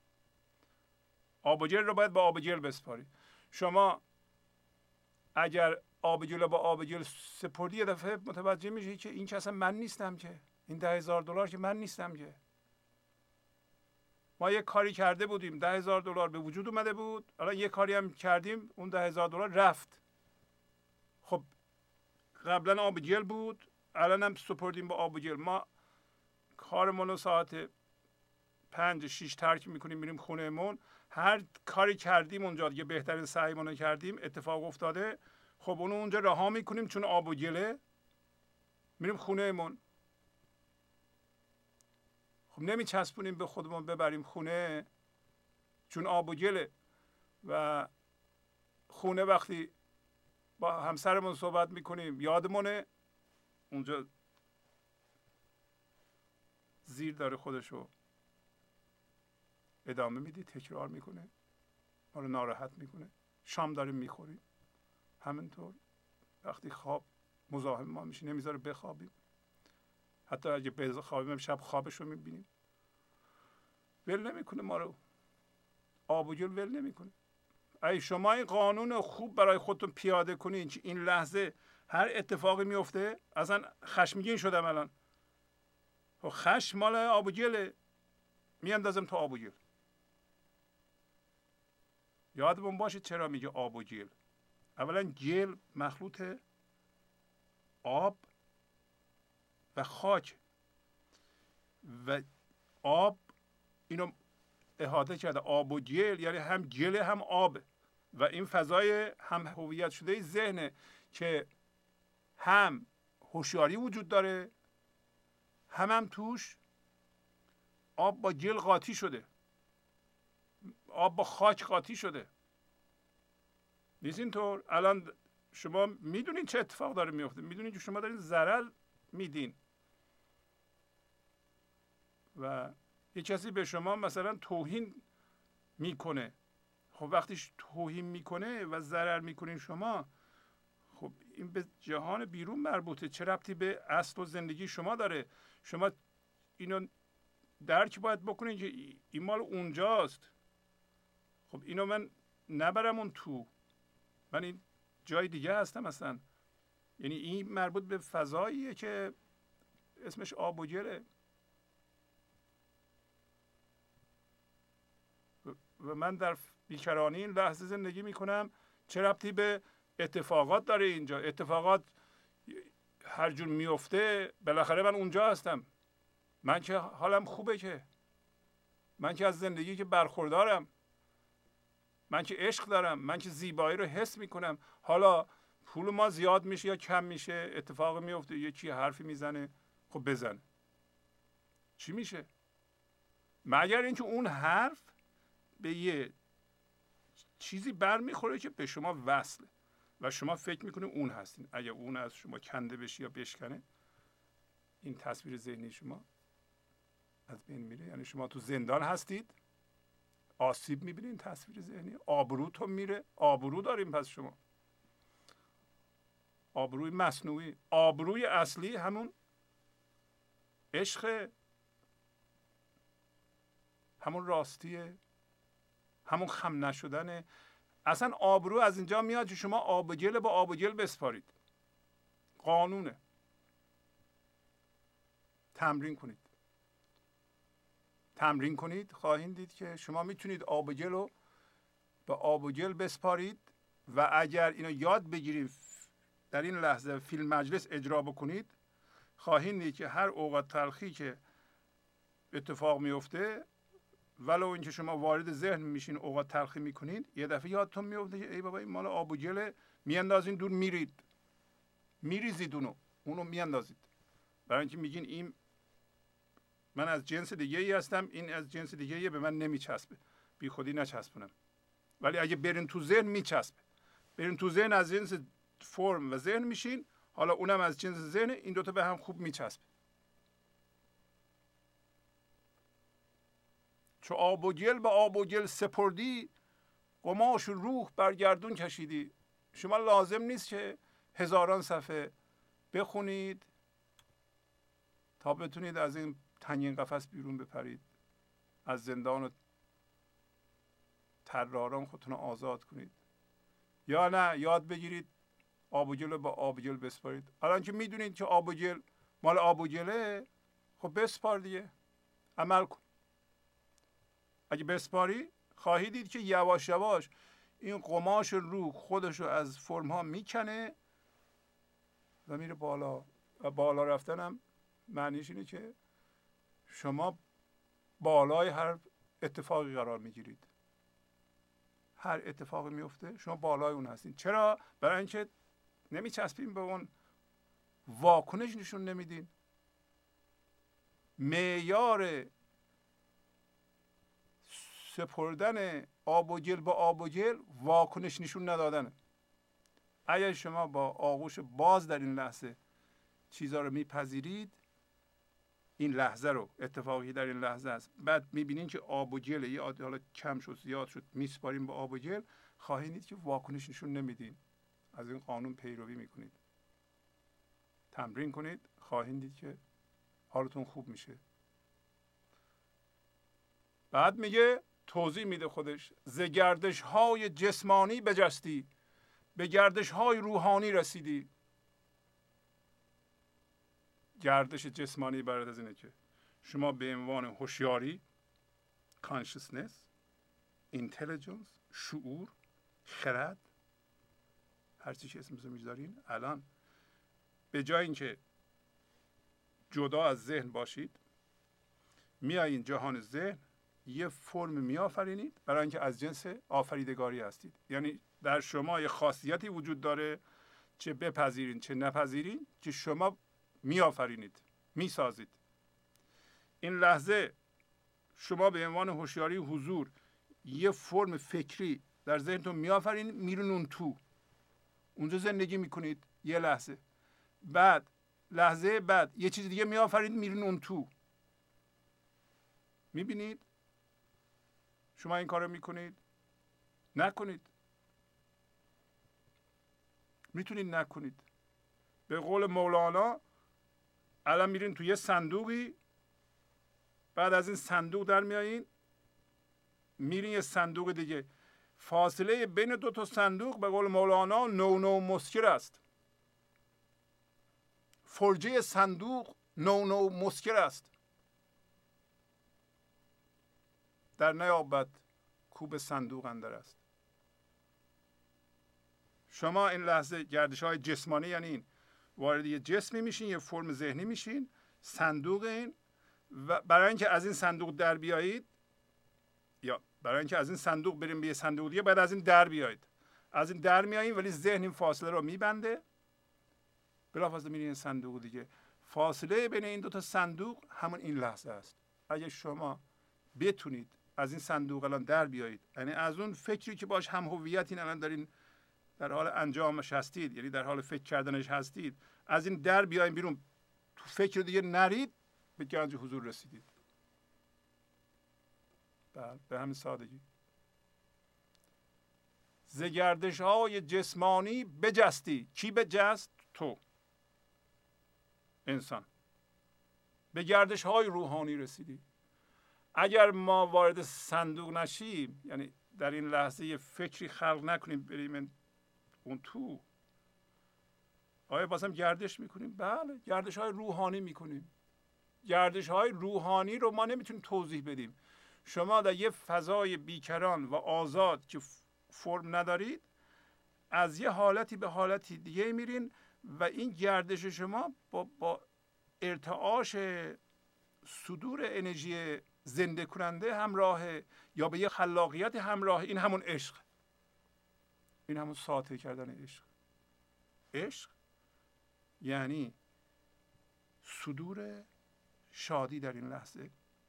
آب و گل رو باید با آب و گل بسپاری. شما اگر آب و گل رو با آب و گل سپردی، یه دفعه متوجه میشی که این که اصلا من نیستم، که این ده هزار دلار که من نیستم. که ما یه کاری کرده بودیم، ده هزار دلار به وجود اومده بود، الان یه کاری هم کردیم، اون ده هزار دلار رفت. خب قبلا آب و گل بود، الان هم سپردیم با آب و گل. ما کارمون رو ساعت پنج شیش ترک میکنیم، میریم خونهمون، هر کاری کردیم اونجا دیگه بهترین سعیمون رو کردیم، اتفاق افتاده، خب اونو اونجا رها میکنیم چون آب و گله، میریم خونهمون. خب نمیچسبونیم به خودمون ببریم خونه چون آب و گله. و خونه وقتی با همسرمون صحبت میکنیم یادمونه اونجا زیر داره خودشو ادامه میدی، تکرار میکنه، ما رو ناراحت میکنه. شام داریم میخوریم، همینطور وقتی خواب مزاحم ما میشه، نمیذاره بخوابیم، حتی اگه بخوابیم شب خوابش رو میبینیم. ول نمیکنه ما رو، آب و گل ول نمیکنه. ای شما این قانون خوب برای خودتون پیاده کنین که این لحظه هر اتفاقی میفته. اصلا خشمگین شدم الان، خشم مال آب و گله، میاندازم تو آب و گل. یادمون باشه چرا میگه آب و گل. اولا گل مخلوط آب و خاک و آب اینو احاطه کرده. آب و گل یعنی هم گل هم آب و این فضای هم هویت شده ذهنه که هم هوشیاری وجود داره، هم هم توش آب با گل قاطی شده، آب با خاک قاطی شده. نیست اینطور؟ الان شما میدونین چه اتفاق داره میفته، میدونین که شما دارین ضرر میدین و یه کسی به شما مثلا توهین میکنه. خب وقتی توهین میکنه و ضرر میکنین شما، خب این به جهان بیرون مربوطه، چه ربطی به اصل و زندگی شما داره؟ شما اینو درک باید بکنین که این مال اونجاست. خب اینو من نبرم اون تو، من این جای دیگه هستم اصلا. یعنی این مربوط به فضاییه که اسمش آب و گله و من در بیکرانی این لحظه زندگی میکنم. چه ربطی به اتفاقات داره اینجا؟ اتفاقات هر جور میفته بالاخره من اونجا هستم. من که حالم خوبه، که من که از زندگی که برخوردارم، من که عشق دارم، من که زیبایی رو حس میکنم. حالا پول ما زیاد میشه یا کم میشه، اتفاق میفته، یکی حرفی میزنه، خب بزنه، چی میشه؟ مگر اینکه اون حرف به یه چیزی برمیخوره که به شما وصله و شما فکر میکنه اون هستین. اگه اون از شما کنده بشه یا بشکنه، این تصویر ذهنی شما از بین میره. یعنی شما تو زندان هستید، آسیب میبینین، تصویر ذهنی، آبروتون میره. آبرو داریم پس شما، آبروی مصنوعی. آبروی اصلی همون عشق، همون راستیه، همون خم نشدنه. اصلا آبرو از اینجا میاد که شما آب و گل با آب و گل بسپارید. قانونه. تمرین کنید، تمرین کنید، خواهید دید که شما میتونید آب و گل رو به آب و گل بسپارید و اگر اینو یاد بگیرید در این لحظه فیلم مجلس اجرا بکنید، خواهید دید که هر اوقات تلخی که اتفاق میفته، ولو اینکه شما وارد ذهن میشین اوقات تلخی میکنید، یه دفعه یادتون میفته که ای بابا این مال آب و گله، میاندازین دور، میرید، میریزید اونو اونو میاندازید. برای اینکه میگین این من از جنس دیگه ای هستم، این از جنس دیگه ای به من نمیچسبه، بی خودی نچسبونم. ولی اگه برین تو ذهن میچسبه. برین تو ذهن از جنس فرم و ذهن میشین، حالا اونم از جنس ذهن، این دوتا به هم خوب میچسبه. چو آب و گل به آب و گل سپردی، قماش روح برگردون کشیدی. شما لازم نیست که هزاران صفحه بخونید تا بتونید از این تنگین قفس بیرون بپرید، از زندان و طراران خودتون رو آزاد کنید. یا نه یاد بگیرید آب و گل رو با آب و گل بسپارید. الان که میدونید که آب و گل مال آب و گله، خب بسپار دیگه، عمل کن. اگه بسپاری خواهید دید که یواش یواش این قماش روح خودش رو از فرم ها میکنه و میره بالا. و بالا رفتنم معنیش اینه که شما بالای هر اتفاقی قرار میگیرید. هر اتفاقی میفته شما بالای اون هستین. چرا؟ برای اینکه نمیچسبین به اون، واکنش نشون نمیدین. معیار سپردن آب و گل با آب و گل واکنش نشون ندادنه. اگر شما با آغوش باز در این لحظه چیزها رو میپذیرید، این لحظه رو، اتفاقی در این لحظه است، بعد میبینین که آب و گل یه حالا کم شد زیاد شد، میسپاریم با آب و گل، خواهید دید که واکنش نشون نمیدین، از این قانون پیروی میکنید. تمرین کنید، خواهید دید که حالتون خوب میشه. بعد میگه، توضیح میده خودش، ز گردش های جسمانی بجستی، به گردش های روحانی رسیدی. گردش جسمانی برات از اینه که شما به عنوان هوشیاری، consciousness، intelligence، شعور، خرد، هر چی که اسمش میذارین، الان به جای اینکه جدا از ذهن باشید، میایین جهان ذهن، یه فرم میآفرینید برای اینکه از جنس آفریدگاری هستید. یعنی در شما یه خاصیتی وجود داره، چه بپذیرین چه نپذیرین، که شما میآفرینید، میسازید. این لحظه شما به عنوان هوشیاری حضور یه فرم فکری در ذهنتون میآفرینید، میرون اون تو، اونجا زندگی میکنید یه لحظه. بعد لحظه بعد یه چیز دیگه میآفرینید، میرون اون تو. میبینید شما این کارو میکنید؟ نکنید. میتونید نکنید. به قول مولانا الان میرین توی یه صندوقی، بعد از این صندوق در میایین میرین یه صندوق دیگه. فاصله بین دو تا صندوق به قول مولانا نو نو مسکر است. فرجه صندوق نو نو مسکر است، در نیابد کوب صندوق اندر است. شما این لحظه گردش های جسمانی یعنی این وارد یه جسمی میشین، یه فرم ذهنی میشین، صندوق این، و برای اینکه از این صندوق در بیایید یا برای اینکه از این صندوق بریم به یه صندوق دیگه بعد از این در بیایید. از این در میایین ولی ذهن این فاصله رو میبنده، بلافاصله میرین این صندوق دیگه. فاصله بین این دو تا صندوق همون این لحظه است. اگه شما بتونید از این صندوق الان در بیایید، یعنی از اون فکری که باش هم هویتین الان دارین در حال انجامش هستید، یعنی در حال فکر کردنش هستید، از این در بیاین بیرون، تو فکر دیگه نرید، به گنج حضور رسیدید. بله، به همین سادگی. ز گردش های جسمانی بجستی. کی بجست؟ تو، انسان. به گردش های روحانی رسیدی. اگر ما وارد صندوق نشیم، یعنی در این لحظه یه فکری خلق نکنیم بریم اون تو، آیا بازم گردش میکنیم؟ بله، گردش های روحانی میکنیم. گردش های روحانی رو ما نمیتونیم توضیح بدیم. شما در یه فضای بیکران و آزاد که فرم ندارید، از یه حالتی به حالتی دیگه میرین و این گردش شما با, با ارتعاش صدور انرژی زنده کننده همراهه یا به یه خلاقیت همراه. این همون عشق، این همون ساطع کردن عشق. عشق یعنی صدور شادی در این لحظه،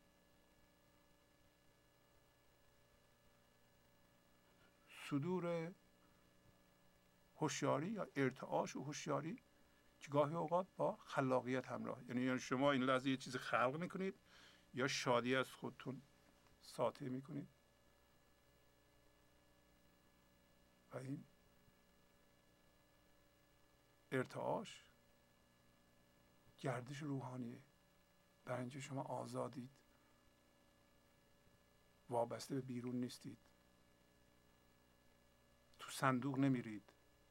صدور هوشیاری یا ارتعاش و هوشیاری که گاهی اوقات با خلاقیت همراه. یعنی شما این لحظه یه چیز خلق میکنید یا شادی از خودتون ساطع میکنید و این ارتعاش گردش روحانیه. برای اینکه شما آزادید، وابسته به بیرون نیستید، تو صندوق نمیرید،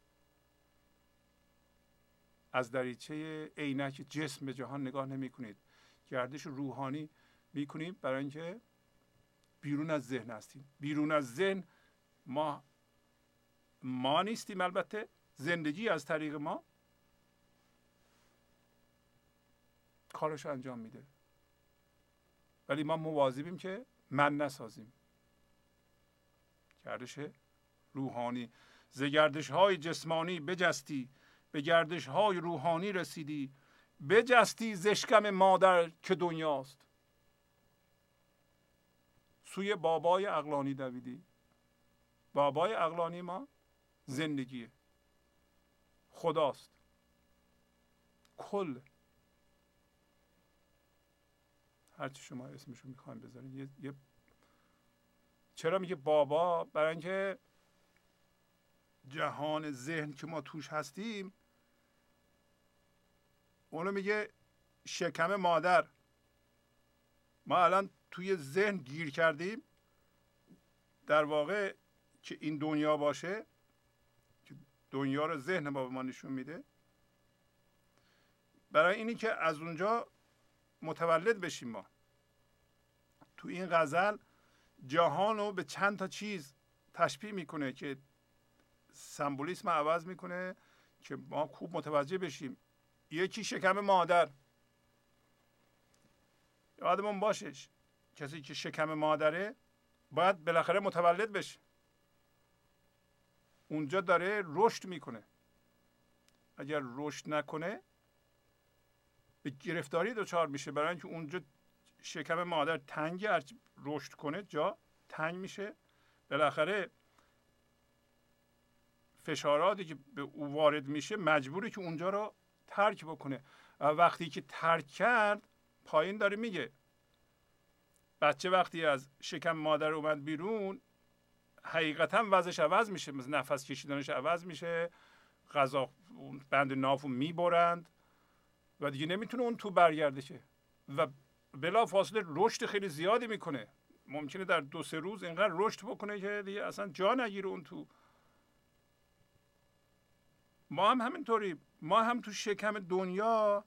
از دریچه عینک جسم به جهان نگاه نمی کنید، گردش روحانی میکنید برای اینکه بیرون از ذهن هستیم. بیرون از ذهن ما ما نیستیم، البته زندگی از طریق ما کارش انجام میده، ولی ما مواظبیم که من نسازیم. گردش روحانی. ز گردش های جسمانی بجستی، به گردش های روحانی رسیدی. بجستی ز اشکم مادر که دنیاست، سوی بابای عقلانی دویدی. بابای عقلانی ما زندگیه، خداست، کل، هرچی شما اسمشو میخوایم بذارین. یه،, یه چرا میگه بابا؟ برای اینکه جهان ذهن که ما توش هستیم اونو میگه شکم مادر. ما الان توی ذهن گیر کردیم. در واقع که این دنیا باشه، که دنیا رو ذهن ما به ما نشون میده، برای اینی که از اونجا متولد بشیم. ما تو این غزل جهان رو به چند تا چیز تشبیه میکنه که سمبولیسم عوض میکنه که ما خوب متوجه بشیم. یکی شکم مادر، یادمون باشه کسی که شکم مادره باید بالاخره متولد بشه، اونجا داره رشد میکنه. اگر رشد نکنه به گرفتاری دچار میشه، برای اینکه اونجا شکم مادر تنگه، هر رشد کنه جا تنگ میشه، بالاخره فشاراتی که به او وارد میشه مجبوره که اونجا رو ترک بکنه. وقتی که ترک کرد، پایین داره میگه بچه وقتی از شکم مادر اومد بیرون حقیقتا وضعش عوض میشه، مثل نفس کشیدنش عوض میشه، غذا بند نافو میبرند و دیگه نمیتونه اون تو برگرده شه و بلا فاصله رشد خیلی زیادی میکنه. ممکنه در دو سه روز اینقدر رشد بکنه که دیگه اصلا جا نگیره اون تو. ما هم همینطوری، ما هم تو شکم دنیا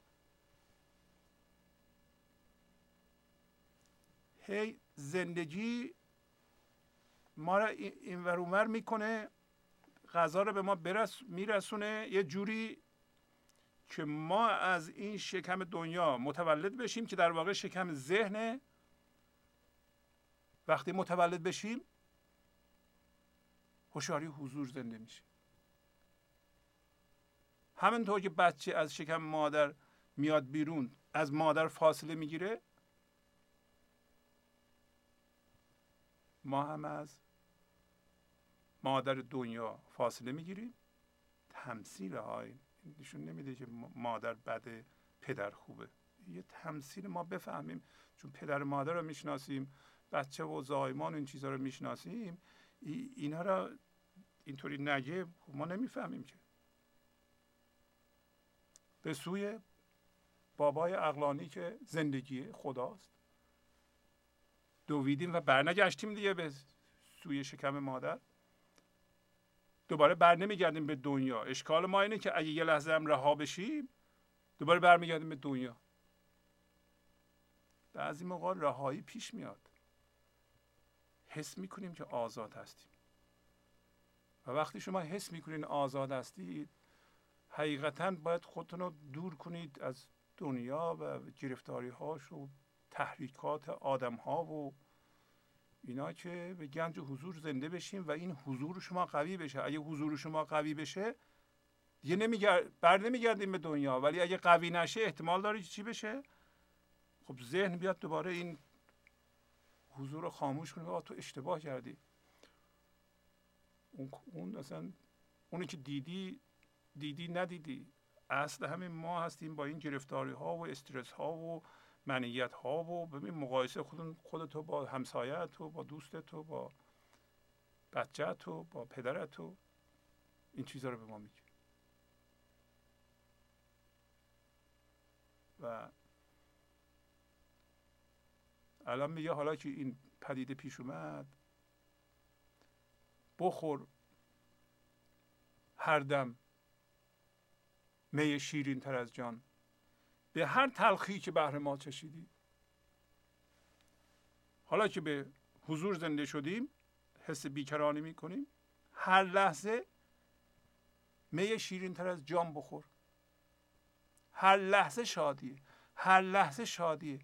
هی زندگی ما را اینور اونور میکنه، غذا رو به ما برس میرسونه یه جوری که ما از این شکم دنیا متولد بشیم که در واقع شکم ذهنه. وقتی متولد بشیم هوشیاری حضور زنده میشه. همینطور که بچه از شکم مادر میاد بیرون از مادر فاصله میگیره، ما هم از مادر دنیا فاصله میگیریم. تمثیل های نشون نمیده که مادر بده پدر خوبه، یه تمثیل ما بفهمیم، چون پدر مادر رو میشناسیم، بچه و زایمان این چیزها رو میشناسیم، اینا رو اینطوری نگه ما نمیفهمیم که. به سوی بابای عقلانی که زندگی خداست دویدیم و برنگشتیم دیگه به سوی شکم مادر، دوباره بر نمیگردیم به دنیا. اشکال ما اینه که اگه یه لحظه هم رها بشیم دوباره برمیگردیم به دنیا. بعضی موقع رهایی پیش میاد، حس میکنیم که آزاد هستیم و وقتی شما حس میکنین آزاد هستید حقیقتا باید خودتون رو دور کنید از دنیا و گرفتاری هاش و تحریکات آدم ها و اینا که به گنج حضور زنده بشیم و این حضور شما قوی بشه. اگه حضور شما قوی بشه دیگه نمیگرد بر نمیگردیم به دنیا، ولی اگه قوی نشه احتمال داره چی بشه؟ خب ذهن بیاد دوباره این حضور رو خاموش کنه. آه تو اشتباه کردی، اون اون اصلا اونی که دیدی دیدی ندیدی. اصل همین ما هستیم با این گرفتاری ها و استرس ها و منیت ها و ببین مقایسه خودت خودتو با همسایت و با دوستت و با بچه‌ت و با پدرت و این چیزا رو به ما میگه. و الان میگه حالا که این پدیده پیش اومد بخور هر دم می شیرین تر از جان، به هر تلخی که بهر ما چشیدی. حالا که به حضور زنده شدیم حس بیکرانی میکنیم، هر لحظه می شیرین تر از جان بخور. هر لحظه شادیه، هر لحظه شادیه.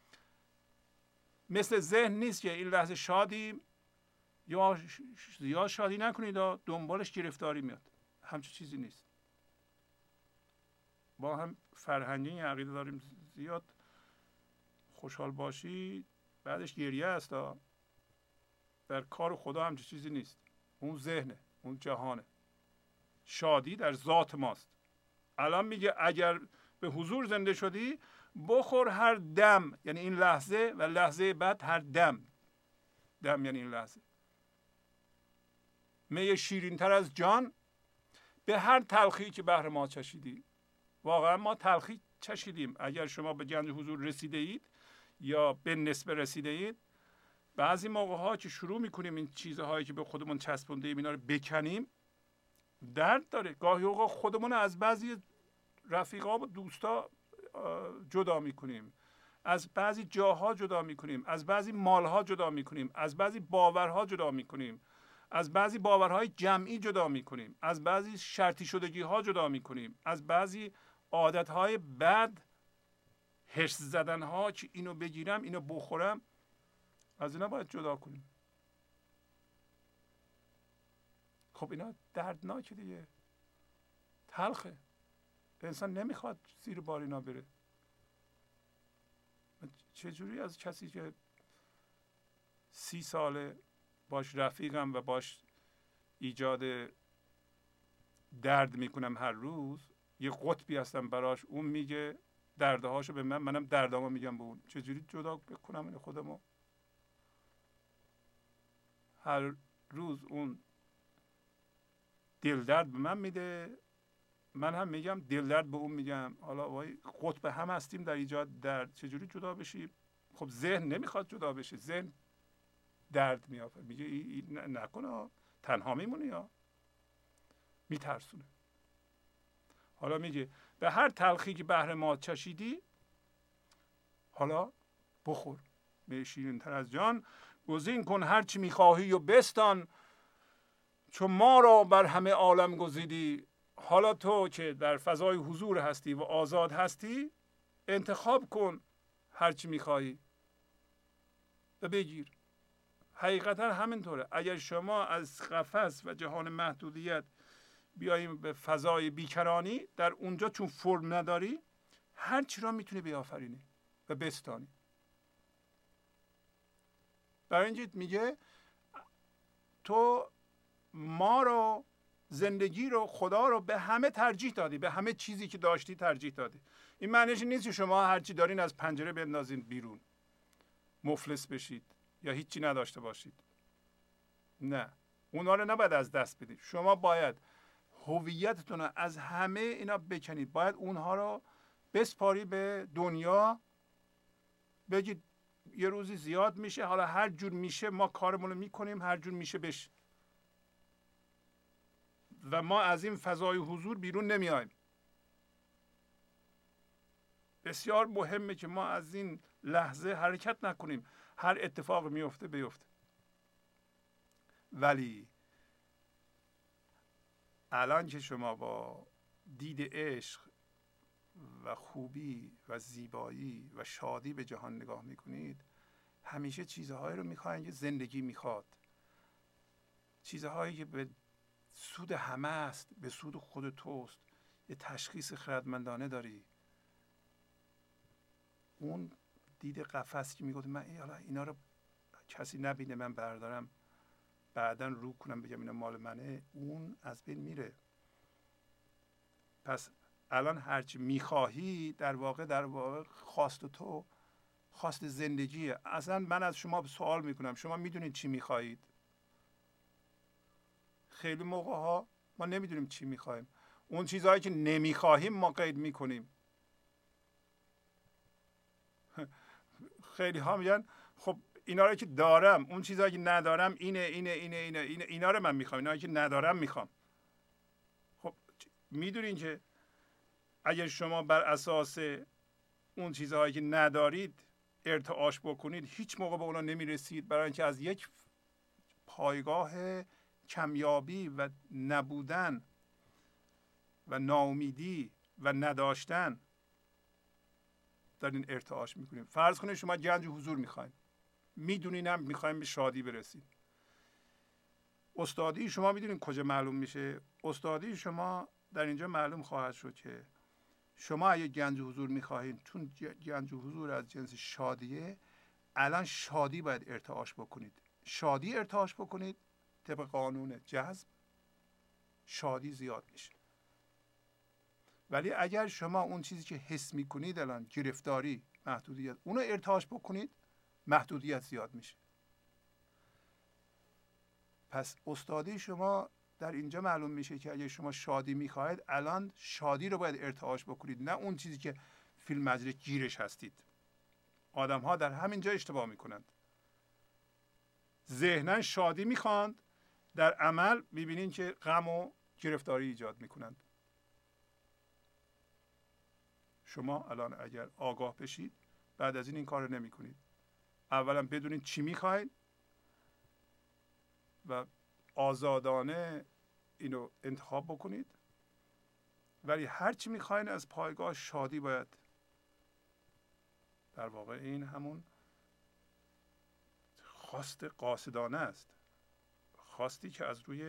مثل ذهن نیست که این لحظه شادیم یا یا شادی نکنید دنبالش گرفتاری میاد، همچین چیزی نیست. با هم فرهنگی عقیده داریم زیاد خوشحال باشی بعدش گریه است. در کار خدا همچین چیزی نیست، اون ذهنه، اون جهانه. شادی در ذات ماست. الان میگه اگر به حضور زنده شدی بخور هر دم، یعنی این لحظه و لحظه بعد هر دم. دم یعنی این لحظه. می شیرین تر از جان، به هر تلخی که بهر ما چشیدی. واقعا ما تلخی چشیدیم. اگر شما به گنج حضور رسیده اید یا به نسبه رسیده اید، بعضی موقع ها که شروع میکنیم این چیزهایی که به خودمون چسبونده ایم اینا رو بکنیم درد داره. گاهی اوقات خودمون از بعضی رفیقا و دوستا جدا میکنیم، از بعضی جاها جدا میکنیم، از بعضی مالها جدا میکنیم، از بعضی باورها جدا میکنیم، از بعضی باورهای جمعی جدا میکنیم، از بعضی شرطی شدگی ها جدا میکنیم، از بعضی عادتهای بد، حرص زدن ها که اینو بگیرم اینو بخورم، از اینا باید جدا کنیم. خب اینا دردناکه دیگه، تلخه. انسان نمیخواد زیر بار اینا بره. چجوری از کسی که سی ساله باش رفیقم و باش ایجاد درد میکنم هر روز، یه قطبی هستم براش، اون میگه دردهاشو به من، منم دردامو میگم به اون، چجوری جدا بکنم این خودمو؟ هر روز اون دل درد به من میده، من هم میگم دل درد به اون میگم. حالا وای قطب هم هستیم در ایجاد درد، چجوری جدا بشیم؟ خب ذهن نمیخواد جدا بشه، ذهن درد میافه، میگه ای ای نکنه تنها میمونی یا میترسونه. حالا میگه به هر تلخی که بهر ما چشیدی حالا بخور، می شیرین تر از جان گزین کن هر چی میخواهی و بستان، چون ما را بر همه عالم گزیدی. حالا تو که در فضای حضور هستی و آزاد هستی انتخاب کن هر چی میخواهی و بگیر. حقیقتا همینطوره. اگر شما از قفس و جهان محدودیت بیاییم به فضای بیکرانی، در اونجا چون فرم نداری هر چی را میتونی بیافرینی و بستانی. برای اینجا میگه تو ما رو، زندگی رو، خدا رو به همه ترجیح دادی، به همه چیزی که داشتی ترجیح دادی. این معنیش نیست که شما هر چی دارین از پنجره بندازین بیرون مفلس بشید یا هیچی نداشته باشید. نه، اونا رو نباید از دست بدید. شما باید هویتتون رو از همه اینا بکنید، باید اونها رو بسپاری به دنیا، بگید یه روزی زیاد میشه، حالا هر جور میشه ما کارمون رو میکنیم، هر جور میشه بشه و ما از این فضای حضور بیرون نمیایم. بسیار مهمه که ما از این لحظه حرکت نکنیم، هر اتفاق میفته بیفته. ولی الان که شما با دید عشق و خوبی و زیبایی و شادی به جهان نگاه میکنید، همیشه چیزهایی رو میخواین که زندگی میخواد، چیزهایی که به سود همه است، به سود خود توست. یه تشخیص خردمندانه داری. اون دید قفس که میگه من اینا رو کسی نبینه، من بردارم بعداً رو کنم بگم اینا مال منه، اون از بین میره. پس الان هرچی میخواهی در واقع در واقع خواست تو، خواست زندگیه. اصلا من از شما سوال میکنم، شما میدونید چی میخواهید؟ خیلی موقع ها ما نمیدونیم چی میخواهیم. اون چیزهایی که نمیخواهیم ما قید میکنیم. خیلی ها میگن خب اینا رو که دارم، اون چیزهایی که ندارم اینه اینه اینه اینه اینه اینا رو من میخوام، اینا که ندارم میخوام. خب میدونین که اگر شما بر اساس اون چیزهایی که ندارید ارتعاش بکنید هیچ موقع به اونا نمیرسید، برای اینکه از یک پایگاه کمیابی و نبودن و ناامیدی و نداشتن دارین ارتعاش میکنیم. فرض کنید شما گنج حضور میخواین، میدونین هم میخواین به شادی برسید. استادی شما میدونین کجا معلوم میشه؟ استادی شما در اینجا معلوم خواهد شد که شما اگه گنج حضور میخواهید، چون گنج حضور از جنس شادیه، الان شادی باید ارتعاش بکنید. شادی ارتعاش بکنید طبق قانون جذب، شادی زیاد میشه. ولی اگر شما اون چیزی که حس میکنید الان، گرفتاری، محدودیت، اونو ارتعاش بکنید، محدودیت زیاد میشه. پس استادی شما در اینجا معلوم میشه که اگر شما شادی میخواهید الان شادی رو باید ارتعاش بکنید، نه اون چیزی که فیلم مجری گیرش هستید. آدم ها در همین جا اشتباه میکنند. ذهناً شادی میخواند، در عمل میبینین که غم و گرفتاری ایجاد میکنند. شما الان اگر آگاه بشید بعد از این این کار رو نمی کنید. اولا بدونید چی میخواید و آزادانه اینو انتخاب بکنید، ولی هر چی میخواین از پایگاه شادی باید، در واقع این همون خواست قاصدانه است، خواستی که از روی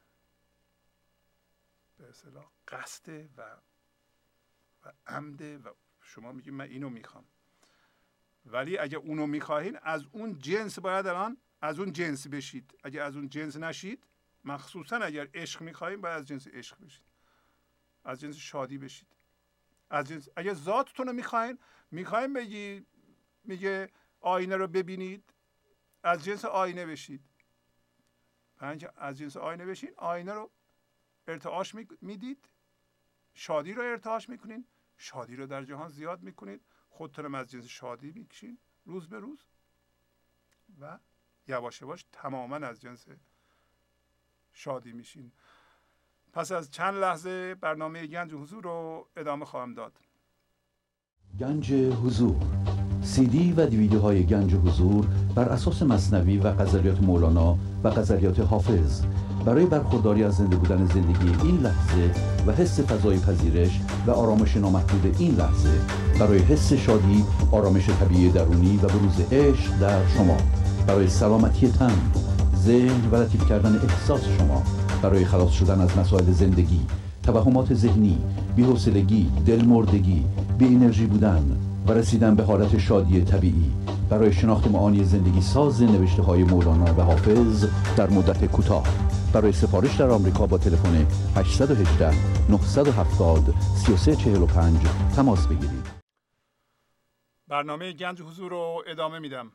به اصطلاح قصد و و عمده و شما میگید من اینو میخوام. ولی اگه اونو میخواهید از اون جنس باید الان از اون جنس بشید. اگه از اون جنس نشید، مخصوصا اگر عشق میخواهید باید از جنس عشق بشید، از جنس شادی بشید. از جنس اگه ذاتتون رو میخواین میخواین بگی میگه آینه رو ببینید، از جنس آینه بشید. اینکه از جنس آینه بشین، آینه رو ارتعاش میدید، شادی رو ارتعاش میکنین، شادی رو در جهان زیاد میکنید، خودتون از جنس شادی میکشین روز به روز و یواش یواش تماما از جنس شادی میشین. پس از چند لحظه برنامه گنج حضور رو ادامه خواهم داد. گنج حضور، سی دی و دیویدیوهای گنج حضور بر اساس مثنوی و غزلیات مولانا و غزلیات حافظ برای برخورداری از زنده بودن زندگی این لحظه و حس فضای پذیرش و آرامش نامحدود این لحظه، برای حس شادی، آرامش طبیعی درونی و بروز عشق در شما، برای سلامتی تن، ذهن و لطیف کردن احساس شما، برای خلاص شدن از مسائل زندگی، توهمات ذهنی، بی‌حوصلگی، دلمردگی، بی انرژی بودن و رسیدن به حالت شادی طبیعی، برای شناخت معانی زندگی ساز نوشته های مولانا و حافظ در مدت کوتاه. برای سفارش در آمریکا با تلفن هشت یک هشت نه هفت صفر سه سه چهار پنج تماس بگیرید. برنامه گنج حضور رو ادامه میدم.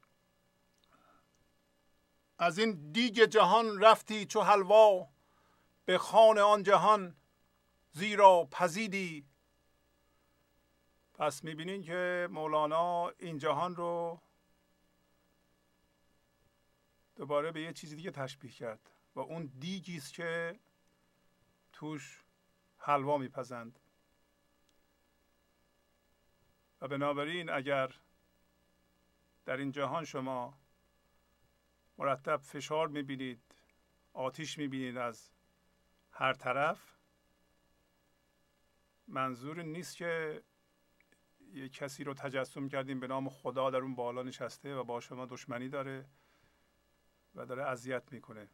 از این دیگ جهان رفتی چو حلوا، به خوان آن جهان زیرا پزیدی. پس میبینین که مولانا این جهان رو دوباره به یه چیزی دیگه تشبیه کرد و اون دیگی است که توش حلوا میپزند. و بنابراین اگر در این جهان شما مرتب فشار میبینید، آتش میبینید از هر طرف، منظور نیست که یه کسی رو تجسم کردیم به نام خدا در اون بالا نشسته و با شما دشمنی داره و داره اذیت میکنه.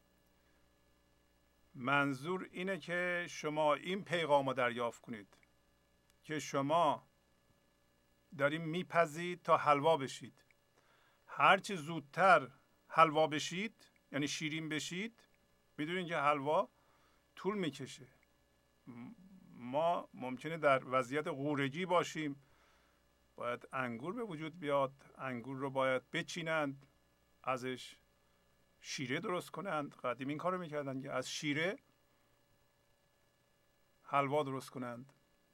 منظور اینه که شما این پیغام رو دریافت کنید که شما داریم میپزید تا حلوا بشید. هرچی زودتر حلوا بشید، یعنی شیرین بشید، میدونین که حلوا طول میکشه. ما ممکنه در وضعیت غورگی باشیم، باید انگور به وجود بیاد، انگور رو باید بچینند، ازش شیره درست کنند. قدیم این کار رو میکردن که از شیره حلوا درست کنند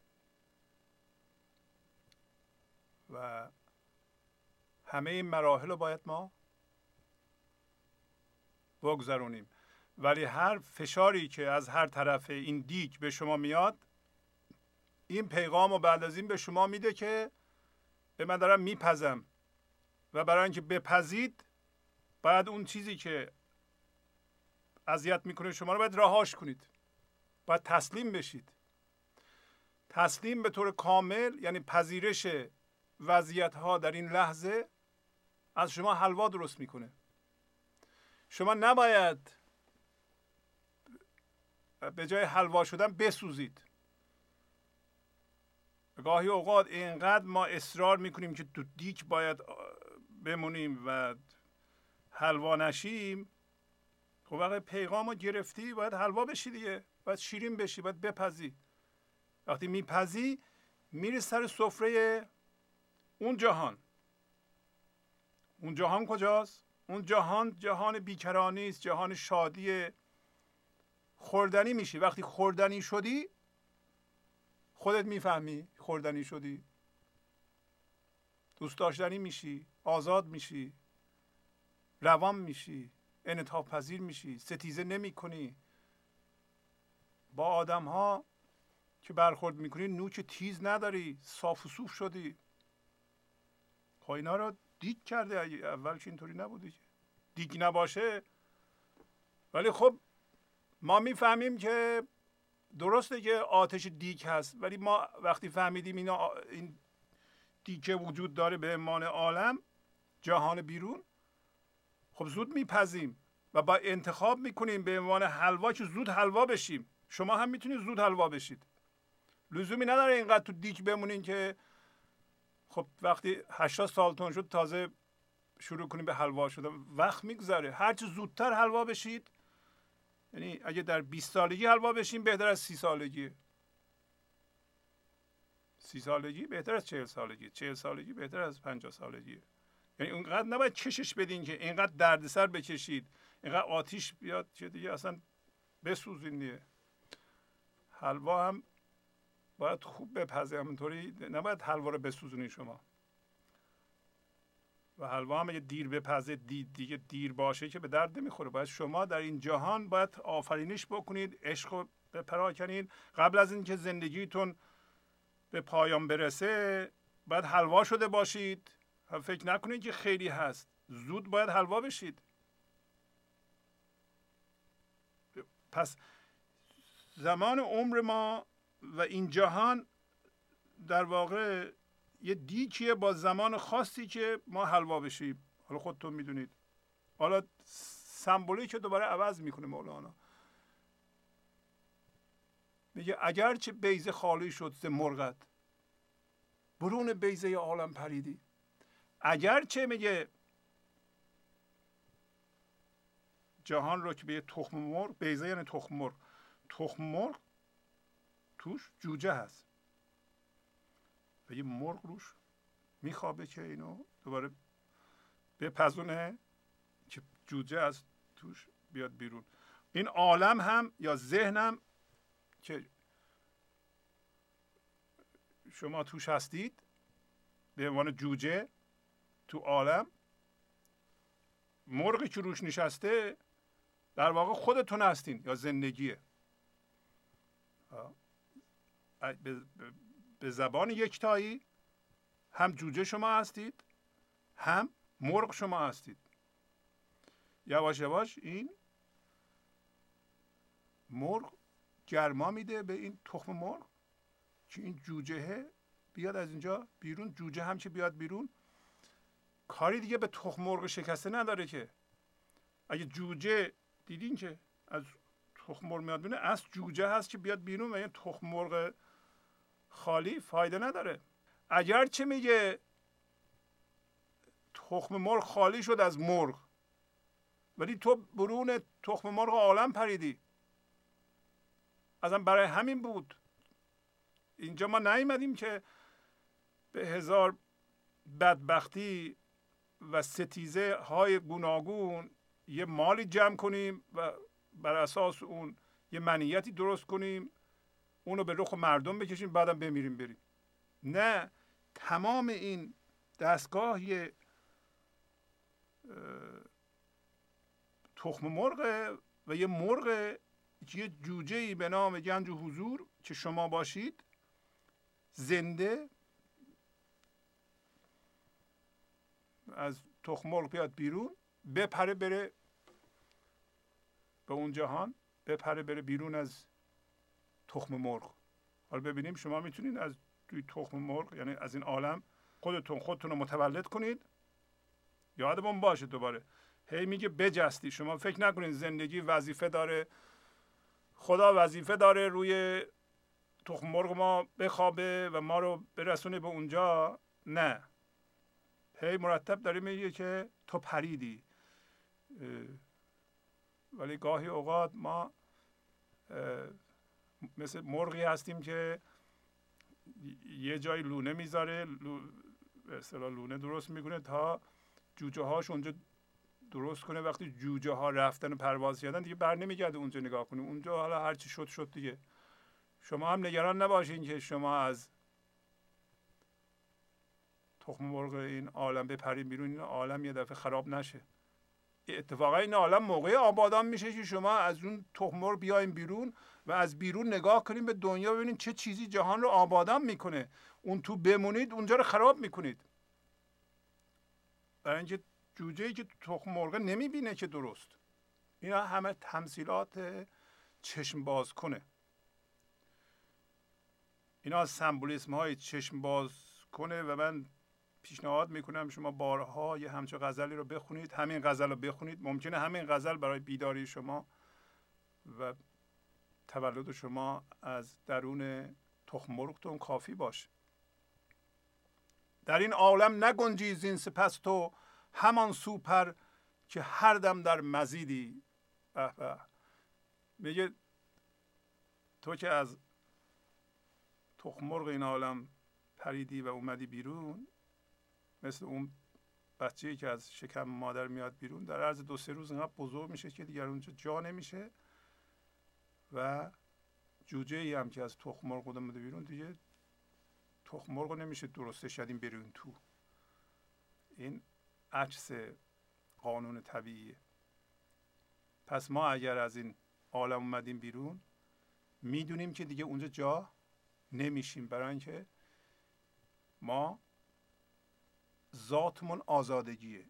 و همه این مراحل رو باید ما بگذرونیم. ولی هر فشاری که از هر طرف این دیگ به شما میاد، این پیغام رو بعد از این به شما میده که به من دارم میپزم و برای اینکه بپزید باید اون چیزی که اذیت میکنه شما رو باید رهاش کنید، باید تسلیم بشید. تسلیم به طور کامل یعنی پذیرش وضعیت ها در این لحظه از شما حلوا درست میکنه. شما نباید به جای حلوا شدن بسوزید. گاهی اوقات اینقدر ما اصرار میکنیم که تو دیگ باید بمونیم و حلوا نشیم. خب وقتی پیغام رو گرفتی باید حلوا بشی دیگه، باید شیرین بشی، باید بپزی. وقتی میپزی میری سر سفره اون جهان. اون جهان کجاست؟ اون جهان جهان بیکرانی است، جهان شادی خوردنی میشی. وقتی خوردنی شدی خودت میفهمی خوردنی شدی، دوست داشتنی میشی، آزاد میشی، روان میشی، انعطاف پذیر میشی، ستیزه نمی کنی. با آدم ها که برخورد میکنی نوک تیز نداری، صاف و صوف شدی. خب اینا رو دیگ کرده، اول که اینطوری نبودی. دیگ نباشه. ولی خب ما میفهمیم که درسته که آتش دیگ هست، ولی ما وقتی فهمیدیم اینا این دیگ وجود داره به عنوان عالم جهان بیرون، خب زود میپزیم و با انتخاب میکنیم به عنوان حلوا که زود حلوا بشیم. شما هم میتونید زود حلوا بشید. لزومی نداره اینقدر تو دیگ بمونین که خب وقتی هشتاد سالتون شد تازه شروع کنیم به حلوا شدن. وقت میگذره. هرچی زودتر حلوا بشید، یعنی اگه در بیست سالگی حلوا بشیم بهتر از سی سالگی. سی سالگی بهتر از چهل سالگی. چهل سالگی بهتر از پنجاه سالگی. یعنی اونقدر نباید کشش بدین که اینقدر دردسر بکشید، اینقدر آتیش بیاد که دیگه اصلا بسوزین دیگه. حلوا هم باید خوب بپزه، همینطوری نباید حلوا رو بسوزونی شما. و حلوا هم اگه دیر بپزه دید دیگه دیر باشه که به درد نمیخوره. باید شما در این جهان باید آفرینش بکنید، عشق رو بپراکنید. قبل از اینکه زندگیتون به پایان برسه باید حلوا شده باشید. فکر نکنید که خیلی هست، زود باید حلوا بشید. پس زمان عمر ما و این جهان در واقع یه دیکیه با زمان خاصی که ما حلوا بشیم. حالا خودتون میدونید. حالا سمبولی که دوباره عوض میکنه مولانا، میگه اگرچه بیضه خالی شد ز مرغت، برون بیضه عالم پریدی. اگرچه میگه جهان رو که به تخم مرغ، بیضه یعنی تخم مرغ، تخم مرغ توش جوجه هست و یه مرغ روش میخوابه که اینو دوباره بپزونه که جوجه از توش بیاد بیرون. این عالم هم یا ذهنم که شما توش هستید به عنوان جوجه تو عالم، مرغی که روش نشسته در واقع خودتون هستین یا زندگیه. به زبان یکتایی هم جوجه شما هستید هم مرغ شما هستید. یواش یواش این مرغ گرما میده به این تخم مرغ که این جوجه بیاد از اینجا بیرون. جوجه هم که بیاد بیرون کاری دیگه به تخم مرغ شکسته نداره که. اگه جوجه دیدین که از تخم مرغ میاد بیرون، از جوجه هست که بیاد بیرون و این تخم مرغ خالی فایده نداره. اگرچه میگه تخم مرغ خالی شد از مرغ، ولی تو برون تخم مرغ عالم پریدی. اصلا برای همین بود اینجا ما نیومدیم که به هزار بدبختی و ستیزه های گوناگون یه مالی جمع کنیم و بر اساس اون یه منیتی درست کنیم، اونو به رخ مردم بکشیم، بعدم بمیریم بریم. نه، تمام این دستگاه یه تخم مرغ و یه مرغ، یه جوجه‌ای به نام گنج و حضور که شما باشید، زنده از تخم مرغ بیاد بیرون، بپره بره به اون جهان، بپره بره بیرون از تخم مرغ. حالا ببینیم شما میتونید از توی تخم مرغ، یعنی از این عالم، خودتون خودتون رو متولد کنید. یادمون باشه دوباره هی میگه بجستی. شما فکر نکنید زندگی وظیفه داره، خدا وظیفه داره روی تخم مرغ ما بخوابه و ما رو برسونه به اونجا. نه، هی مرتب داره میگه که تو پریدی. ولی گاهی اوقات ما مثل مرغی هستیم که یه جای لونه میذاره، به اصطلاح لونه درست میکنه تا جوجه هاش اونجا درست کنه. وقتی جوجه ها رفتن و پرواز کردن دیگه بر نمیگرده اونجا نگاه کنیم. اونجا حالا هر چی شد شد دیگه. شما هم نگران نباشین که شما از تخم مرغ این عالم بپرین بیرون، این عالم یه دفعه خراب نشه. اتفاقا این عالم موقع آبادان میشه که شما از اون تخم مرغ بیاین بیرون و از بیرون نگاه کنین به دنیا، ببینین چه چیزی جهان رو آبادان میکنه. اون تو بمونید اونجا رو خراب میکنید. برای اینکه جوجه‌ای که تخم مرغ نمیبینه که درست. اینا همه تمثیلات چشم باز کنه. اینا سمبولیسم های چشم باز کنه و من پیشنهاد میکنم شما بارها یه همچه غزلی رو بخونید. همین غزل رو بخونید. ممکنه همین غزل برای بیداری شما و تولد شما از درون تخم مرغتون کافی باشه. در این عالم نگنجی زین سپس تو، همان سوپر که هر دم در مزیدی. به به. میگه تو که از تخم مرغ این عالم پریدی و اومدی بیرون، مثل اون بچه‌ای که از شکم مادر میاد بیرون در عرض دو سه روز اینقدر بزرگ میشه که دیگر اونجا جا نمیشه و جوجه ای هم که از تخم مرغ اومده بیرون دیگه تخم مرغ نمیشه درستش کردیم برون تو. این عکس قانون طبیعیه. پس ما اگر از این عالم اومدیم بیرون میدونیم که دیگه اونجا جا نمیشیم، برای اینکه ما ذاتمون آزادگیه،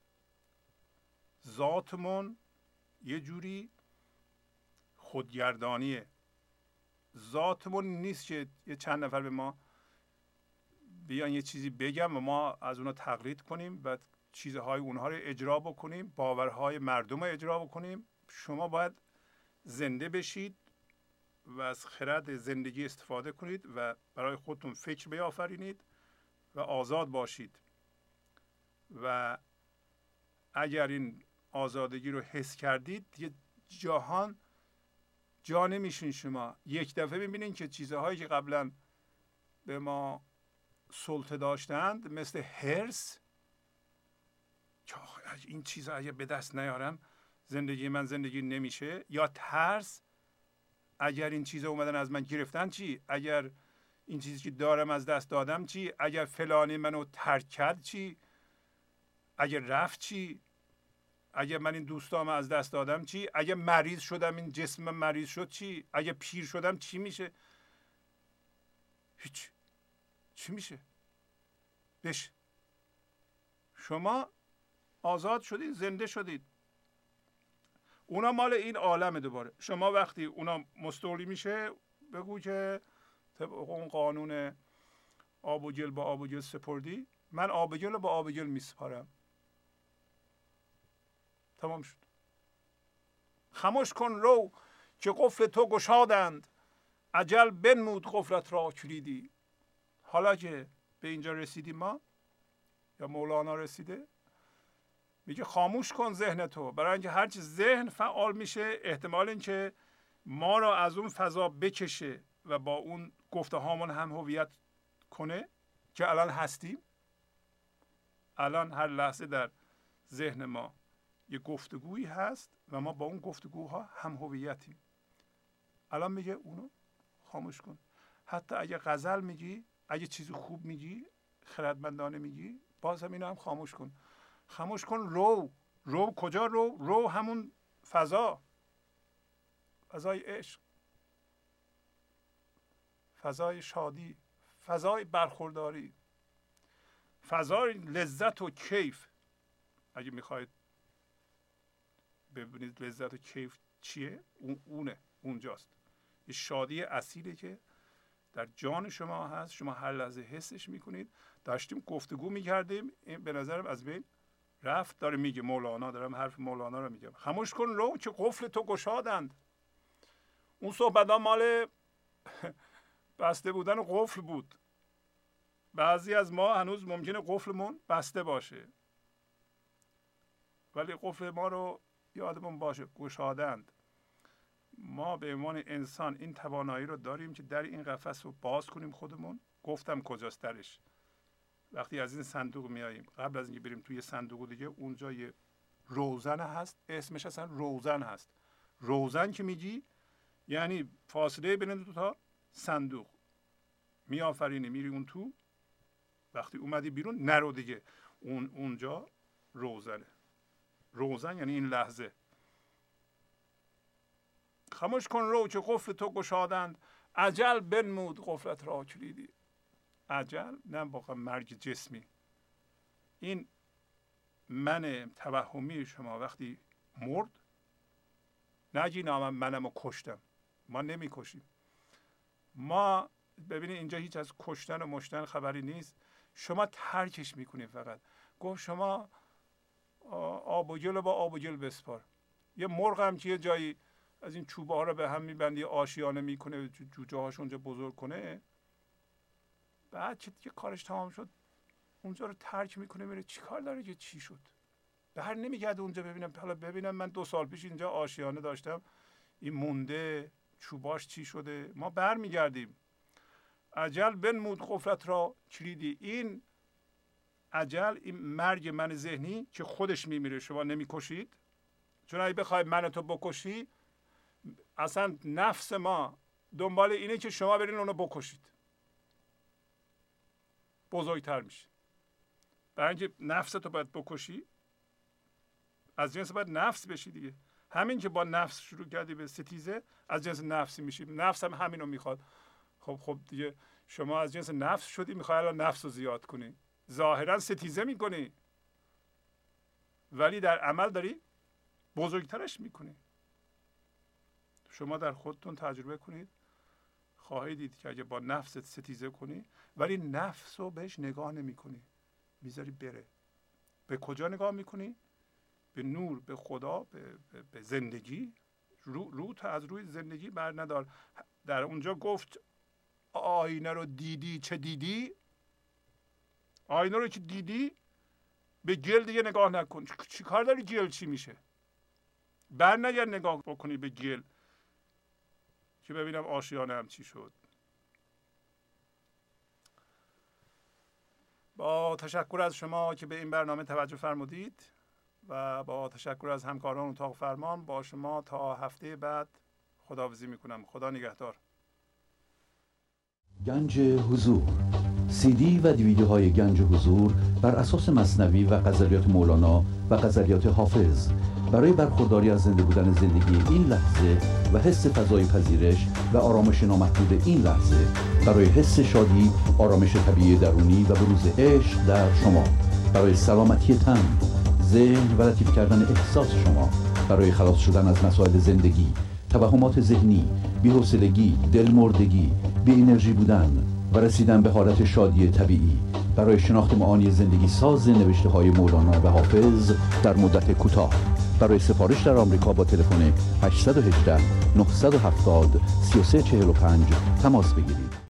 ذاتمون یه جوری خودگردانیه، ذاتمون نیست که یه چند نفر به ما بیان یه چیزی بگم و ما از اونا تقلید کنیم و چیزهای اونها رو اجرا بکنیم، باورهای مردم رو اجرا بکنیم. شما باید زنده بشید و از خرد زندگی استفاده کنید و برای خودتون فکر بیافرینید و آزاد باشید. و اگر این آزادگی رو حس کردید دیگه جهان جا نمیشین. شما یک دفعه میبینین که چیزهایی که قبلا به ما سلطه داشتند مثل هرس که این چیزها اگه به دست نیارم زندگی من زندگی نمیشه، یا ترس اگر این چیزها اومدن از من گرفتن چی، اگر این چیزی که دارم از دست دادم چی، اگر فلانی منو ترک کرد چی، اگر رفت چی، اگر من این دوستام از دست دادم چی، اگر مریض شدم این جسم من مریض شد چی، اگر پیر شدم چی میشه؟ هیچ. چی میشه؟ بشه. شما آزاد شدید، زنده شدید. اونا مال این عالم دوباره. شما وقتی اونا مستولی میشه بگو که طبق اون قانون آب و گل با آب و گل سپردی، من آب و گل رو با آب و گل میسپارم. تمام شد. خموش کن رو که قفل تو گشادند، اجل بنمود قفلت را کلیدی. حالا که به اینجا رسیدیم ما، یا مولانا رسیده، میگه خاموش کن ذهن تو، برای اینکه هرچی ذهن فعال میشه احتمال این که ما را از اون فضا بکشه و با اون گفته هامون هم هویت کنه که الان هستیم. الان هر لحظه در ذهن ما یه گفتگویی هست و ما با اون گفتگوها هم هویتیم. الان میگه اونو خاموش کن. حتی اگه غزل میگی، اگه چیز خوب میگی، خردمندانه میگی، باز هم اینو هم خاموش کن. خاموش کن رو. رو کجا رو؟ رو همون فضا، فضای عشق، فضای شادی، فضای برخورداری، فضای لذت و کیف. اگه میخواید ببینید لذت و کیف چیه، اون اونه، اونجاست. یه شادی اصیله که در جان شما هست، شما هر لحظه حسش میکنید. داشتیم گفتگو میکردیم، این به نظرم از بین رفت. داره میگه مولانا، دارم حرف مولانا رو میگم. خاموش کن رو که قفل تو گشادند. اون صحبت ها مال بسته بودن قفل بود. بعضی از ما هنوز ممکنه قفلمون بسته باشه، ولی قفل ما رو یادمون باشه گشادند. ما به عنوان انسان این توانایی رو داریم که در این قفس رو باز کنیم خودمون. گفتم کجاست درش. وقتی از این صندوق میاییم، قبل از اینکه بریم توی صندوق دیگه، اونجا یه روزن هست، اسمش اصلا روزن هست. روزن که میگی یعنی فاصله بین دو تا صندوق. میآفرینی میری اون تو، وقتی اومدی بیرون نرو دیگه. اون اونجا روزنه. روزن یعنی این لحظه. خاموش کن رو که قفل تو گشادند، اجل بنمود قفلت را کلیدی. اجل نه واقعا مرگ جسمی. این من توهمی شما وقتی مرد، نگی نامم منم رو کشتم. ما نمی کشیم. ما ببینید اینجا هیچ از کشتن و مشتن خبری نیست. شما ترکش میکنید. فقط گفت شما آب و گل با آب و گل بسپار. یه مرغ هم که یه جایی از این چوبه ها رو به هم میبندی، آشیانه میکنه، جوجه هاش اونجا بزرگ کنه، بعد که دیگه کارش تمام شد اونجا رو ترک میکنه میره. چی کار داره که چی شد؟ بر نمیگرده اونجا ببینم، حالا ببینم من دو سال پیش اینجا آشیانه داشتم، این مونده، چوباش چی شده. ما بر میگردیم. اجل بنمود قفلت را کلیدی. این عجل این مرگ من ذهنی که خودش میمیره، شما نمیکشید. چون اگه بخوای من تو بکشی، اصلا نفس ما دنبال اینه که شما برین اونو بکشید، بزرگتر میشه. برای اینکه نفس تو باید بکشی، از جنس باید نفس بشی دیگه. همین که با نفس شروع کردی به ستیزه، از جنس نفسی میشی. نفس هم همینو میخواد. خب خب دیگه شما از جنس نفس شدی، میخوای الان نفس رو زیاد کنی، ظاهرا ستیزه میکنی ولی در عمل داری بزرگترش میکنی. شما در خودتون تجربه کنید، خواهید دید که اگه با نفست ستیزه کنی ولی نفس رو بهش نگاه نمی کنی، میذاری بره. به کجا نگاه میکنی؟ به نور، به خدا، به, به, به زندگی. رو, رو تا از روی زندگی بر ندار. در اونجا گفت آینه رو دیدی چه دیدی؟ آینه رو که دیدی به گل دیگه نگاه نکن. چی کار داری گل چی میشه؟ بر نگرد نگاه بکنی به گل که ببینم آشیانه هم چی شد. با تشکر از شما که به این برنامه توجه فرمودید و با تشکر از همکاران اتاق فرمان، با شما تا هفته بعد خداحافظی میکنم. خدا نگهدار. گنج حضور، سی دی و دیویدیوهای گنج حضور بر اساس مثنوی و غزلیات مولانا و غزلیات حافظ، برای برخورداری از زنده بودن زندگی این لحظه و حس فضای پذیرش و آرامش نامحدود این لحظه، برای حس شادی، آرامش طبیعی درونی و بروز عشق در شما، برای سلامتی تن، ذهن و لطیف کردن احساس شما، برای خلاص شدن از مسائل زندگی، توهمات ذهنی، بی‌حوصلگی، دلمردگی، بی انرژی بودن و رسیدن به حالت شادی طبیعی، برای شناخت معانی زندگی ساز نوشته های مولانا و حافظ در مدت کوتاه. برای سفارش در آمریکا با تلفن هشت یک هشت نه هفت صفر سه سه چهار پنج تماس بگیرید.